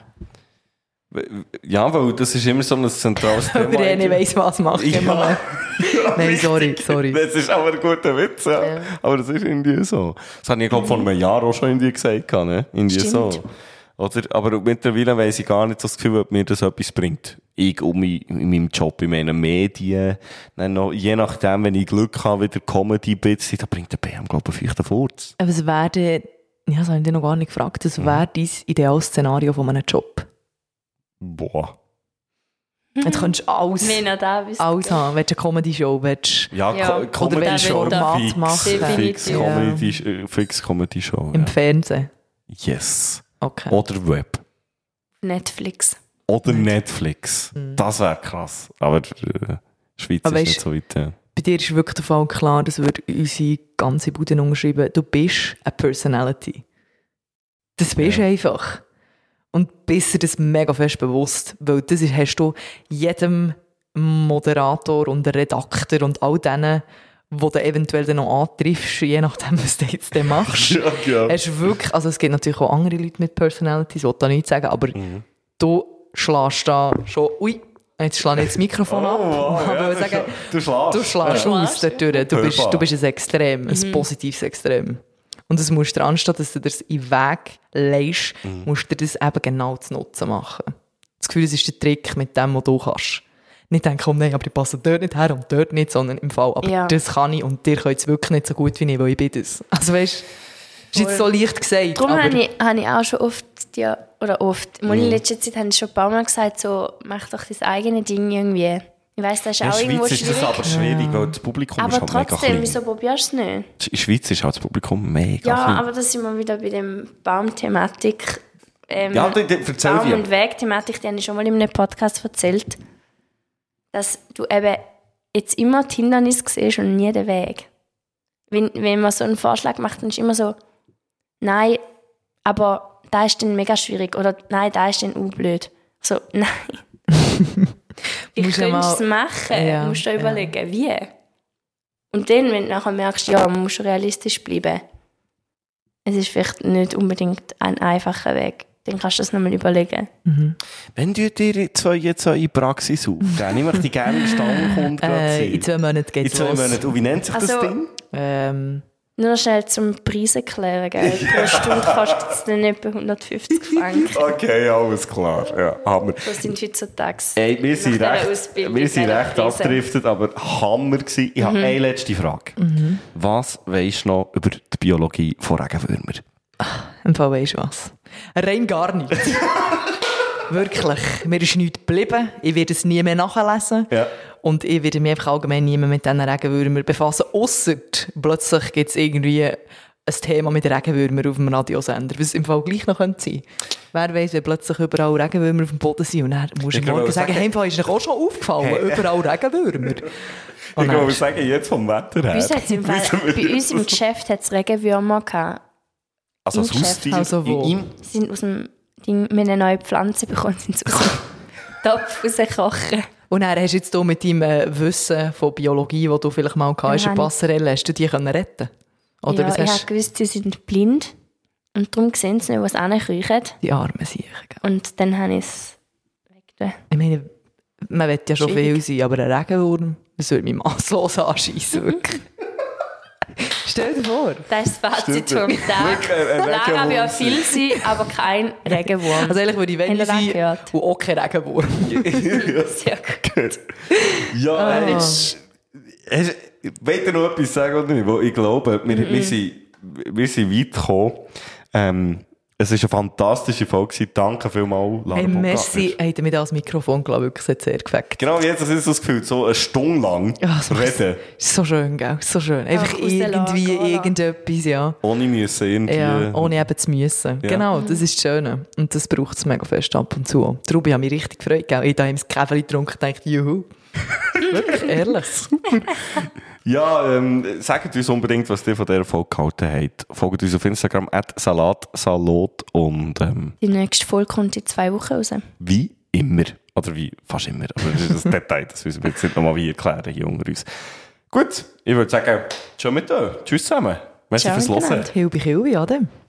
Ja, weil das ist immer so ein zentrales Thema. aber ich weiss, was macht. Ja. Ja. Nein, sorry, sorry. Das ist aber ein guter Witz, ja. Ja. Aber das ist irgendwie so. Das habe ich, glaube vor einem Jahr auch schon irgendwie gesagt. Ne? Irgendwie Stimmt. so. Oder? Aber mittlerweile weiss ich gar nicht das Gefühl, ob mir das etwas bringt. Ich um in, in meinem Job, in meinen Medien. Dann noch, je nachdem, wenn ich Glück habe, wieder Comedy ein bisschen, da bringt der B M, glaube ich, einen feuchten Furz. Aber was wäre denn, ja, das habe ich dir noch gar nicht gefragt, was wäre dein ideales Szenario von einem Job? Boah. Jetzt könntest du alles, Wenn er da bist. alles haben. Willst du eine Comedy-Show? Willst du Ja, Ja. Co- Oder Comedy willst du Show. Format Fix, machen? Fix Definitiv. Comedy, äh, fix Comedy Show. im Ja. Fernsehen? Yes. Okay. Oder Web. Netflix. Oder Netflix. Das wäre krass. Aber äh, Schweiz Aber ist weisst- nicht so weit. Ja. Bei dir ist wirklich der Fall klar, das wird unsere ganze Bude unterschreiben. Du bist eine Personality. Das bist du Ja. einfach. Und bist dir das mega fest bewusst, weil das ist, hast du jedem Moderator und Redakteur und all denen, die du eventuell dann noch antriffst, je nachdem, was du jetzt dann machst. Ja, ja. Hast du wirklich, also es gibt natürlich auch andere Leute mit Personalities, ich will da nichts sagen, aber mhm. du schlägst da schon, ui, jetzt schlage ich das Mikrofon ab. Oh, wow, ja, sagen, du schlägst. Du schlägst ja. aus dort durch. Du bist, du bist ein Extrem, ein mhm. positives Extrem. Und das musst du, anstatt dass du das in den Weg legst, mhm. musst du das eben genau zu Nutzen machen. Das Gefühl, das ist der Trick mit dem, was du kannst. Nicht denken, oh nein, aber ich passe dort nicht her und dort nicht, sondern im Fall, aber ja. das kann ich und dir könnt es wirklich nicht so gut wie ich, weil ich bin das. Also weißt du, das ist jetzt so leicht gesagt. Darum habe ich, hab ich auch schon oft, ja, oder oft, mal in letzter Zeit habe ich schon ein paar Mal gesagt, so, mach doch dein eigenes Ding irgendwie. Ich weiss, das ist in auch Schweiz irgendwo ist schwierig. das aber schwierig, ja. weil das Publikum aber ist halt mega klein. Aber trotzdem, wieso probierst du es nicht? In der Schweiz ist halt das Publikum mega Ja, klein. aber da sind wir wieder bei der Baumthematik. Ähm, ja, die, die, erzähl Baum- dir. und Wegthematik, die habe ich schon mal in einem Podcast erzählt, dass du eben jetzt immer die Hindernisse siehst und nie den Weg. Wenn, wenn man so einen Vorschlag macht, dann ist immer so, nein, aber da ist dann mega schwierig oder nein, da ist dann unblöd. So, nein. Wie könntest du es machen? Ja, du musst dir überlegen, ja. wie. Und dann, wenn du nachher merkst, ja, man muss realistisch bleiben. Es ist vielleicht nicht unbedingt ein einfacher Weg. Dann kannst du das nochmal überlegen. Mhm. Wenn du dir zwei jetzt in die Praxis aufgeben, ich möchte gerne einen Stammkunden äh, sein. In zwei Monaten geht es los. In zwei Monaten. Und wie nennt sich also, das Ding? Ähm... Nur schnell zum Preis erklären, gell? Pro Stunde kostet es dann etwa hundertfünfzig Franken. Okay, alles klar. Ja, Hammer. Das sind heutzutage. Ey, wir sind recht, wir sind recht abgedriftet, aber Hammer gewesen. Ich mhm. habe eine letzte Frage. Mhm. Was weisst du noch über die Biologie von Regenwürmern? Im Fall weisst du was? Rein gar nichts. Wirklich. Mir ist nichts geblieben. Ich werde es nie mehr nachlesen. Ja. Und ich werde mich einfach allgemein nie mehr mit diesen Regenwürmern befassen. Ausser plötzlich gibt es irgendwie ein Thema mit Regenwürmern auf dem Radiosender, was im Fall gleich noch sein könnte. Wer weiss, wenn plötzlich überall Regenwürmer auf dem Boden sind und dann musst du morgen sagen, hey, im Fall ist dir auch schon aufgefallen, hey. überall Regenwürmer. Oh, ich kann sagen, jetzt vom Wetter her. Bei uns, im Fall, bei uns im Geschäft hat es Regenwürmer gehabt. Also das Haustier? Also wo? Sie sind aus dem Ding, wir haben eine neue Pflanze bekommen, sind sie aus dem Topf rauskochen. Und dann hast du jetzt hier mit deinem Wissen von Biologie, das du vielleicht mal gehabt hast, in Passerelle, hast du die können retten? Oder ja, was ich hast... habe gewusst, sie sind blind und darum sehen sie nicht, was ankriechen. Die armen Siechen. Und dann habe ich es weggetan. Ich meine, man will ja schon Schwierig. viel sein, aber ein Regenwurm, das würde mich masslos anschiessen, wirklich. Stell dir vor. Das ist das Fazit vom Tag. Lara will viel sein, aber kein Regenwurm. Also eigentlich würde ich wenn sein und auch kein Regenwurm. Sehr gut. Ja, oh. hast, hast, wollt ihr noch etwas sagen oder nicht? Ich glaube, wir, mm-hmm. wir, sind, wir sind weit gekommen. Ähm, es war eine fantastische Folge. Danke vielmals, Lara Hey, merci. Hey, damit das Mikrofon, glaube ich, wirklich sehr gefällt. Genau, jetzt hast du das Gefühl, so eine Stunde lang ja, so reden. Ist so schön, gell? So schön. Einfach ja, irgendwie irgendetwas, ja. Ohne müssen irgendwie. Ja, ohne eben zu müssen. Ja. Genau, das ist das Schöne. Und das braucht es mega fest ab und zu. Darum habe ich mich richtig gefreut. Gell? Ich habe im Käferli getrunken und dachte, juhu. Wirklich, ehrlich. Ja, ähm, sagt uns unbedingt, was ihr von dieser Folge gehalten habt. Folgt uns auf Instagram at salatsalot und ähm, die nächste Folge kommt in zwei Wochen raus. Wie immer. Oder wie fast immer. Aber das ist ein Detail, das müssen wir jetzt nicht nochmal wie erklären hier unter uns. Gut, ich würde sagen, schon mit euch. Tschüss zusammen. Merci fürs Hören. Hilbi, Hilbi, Adem.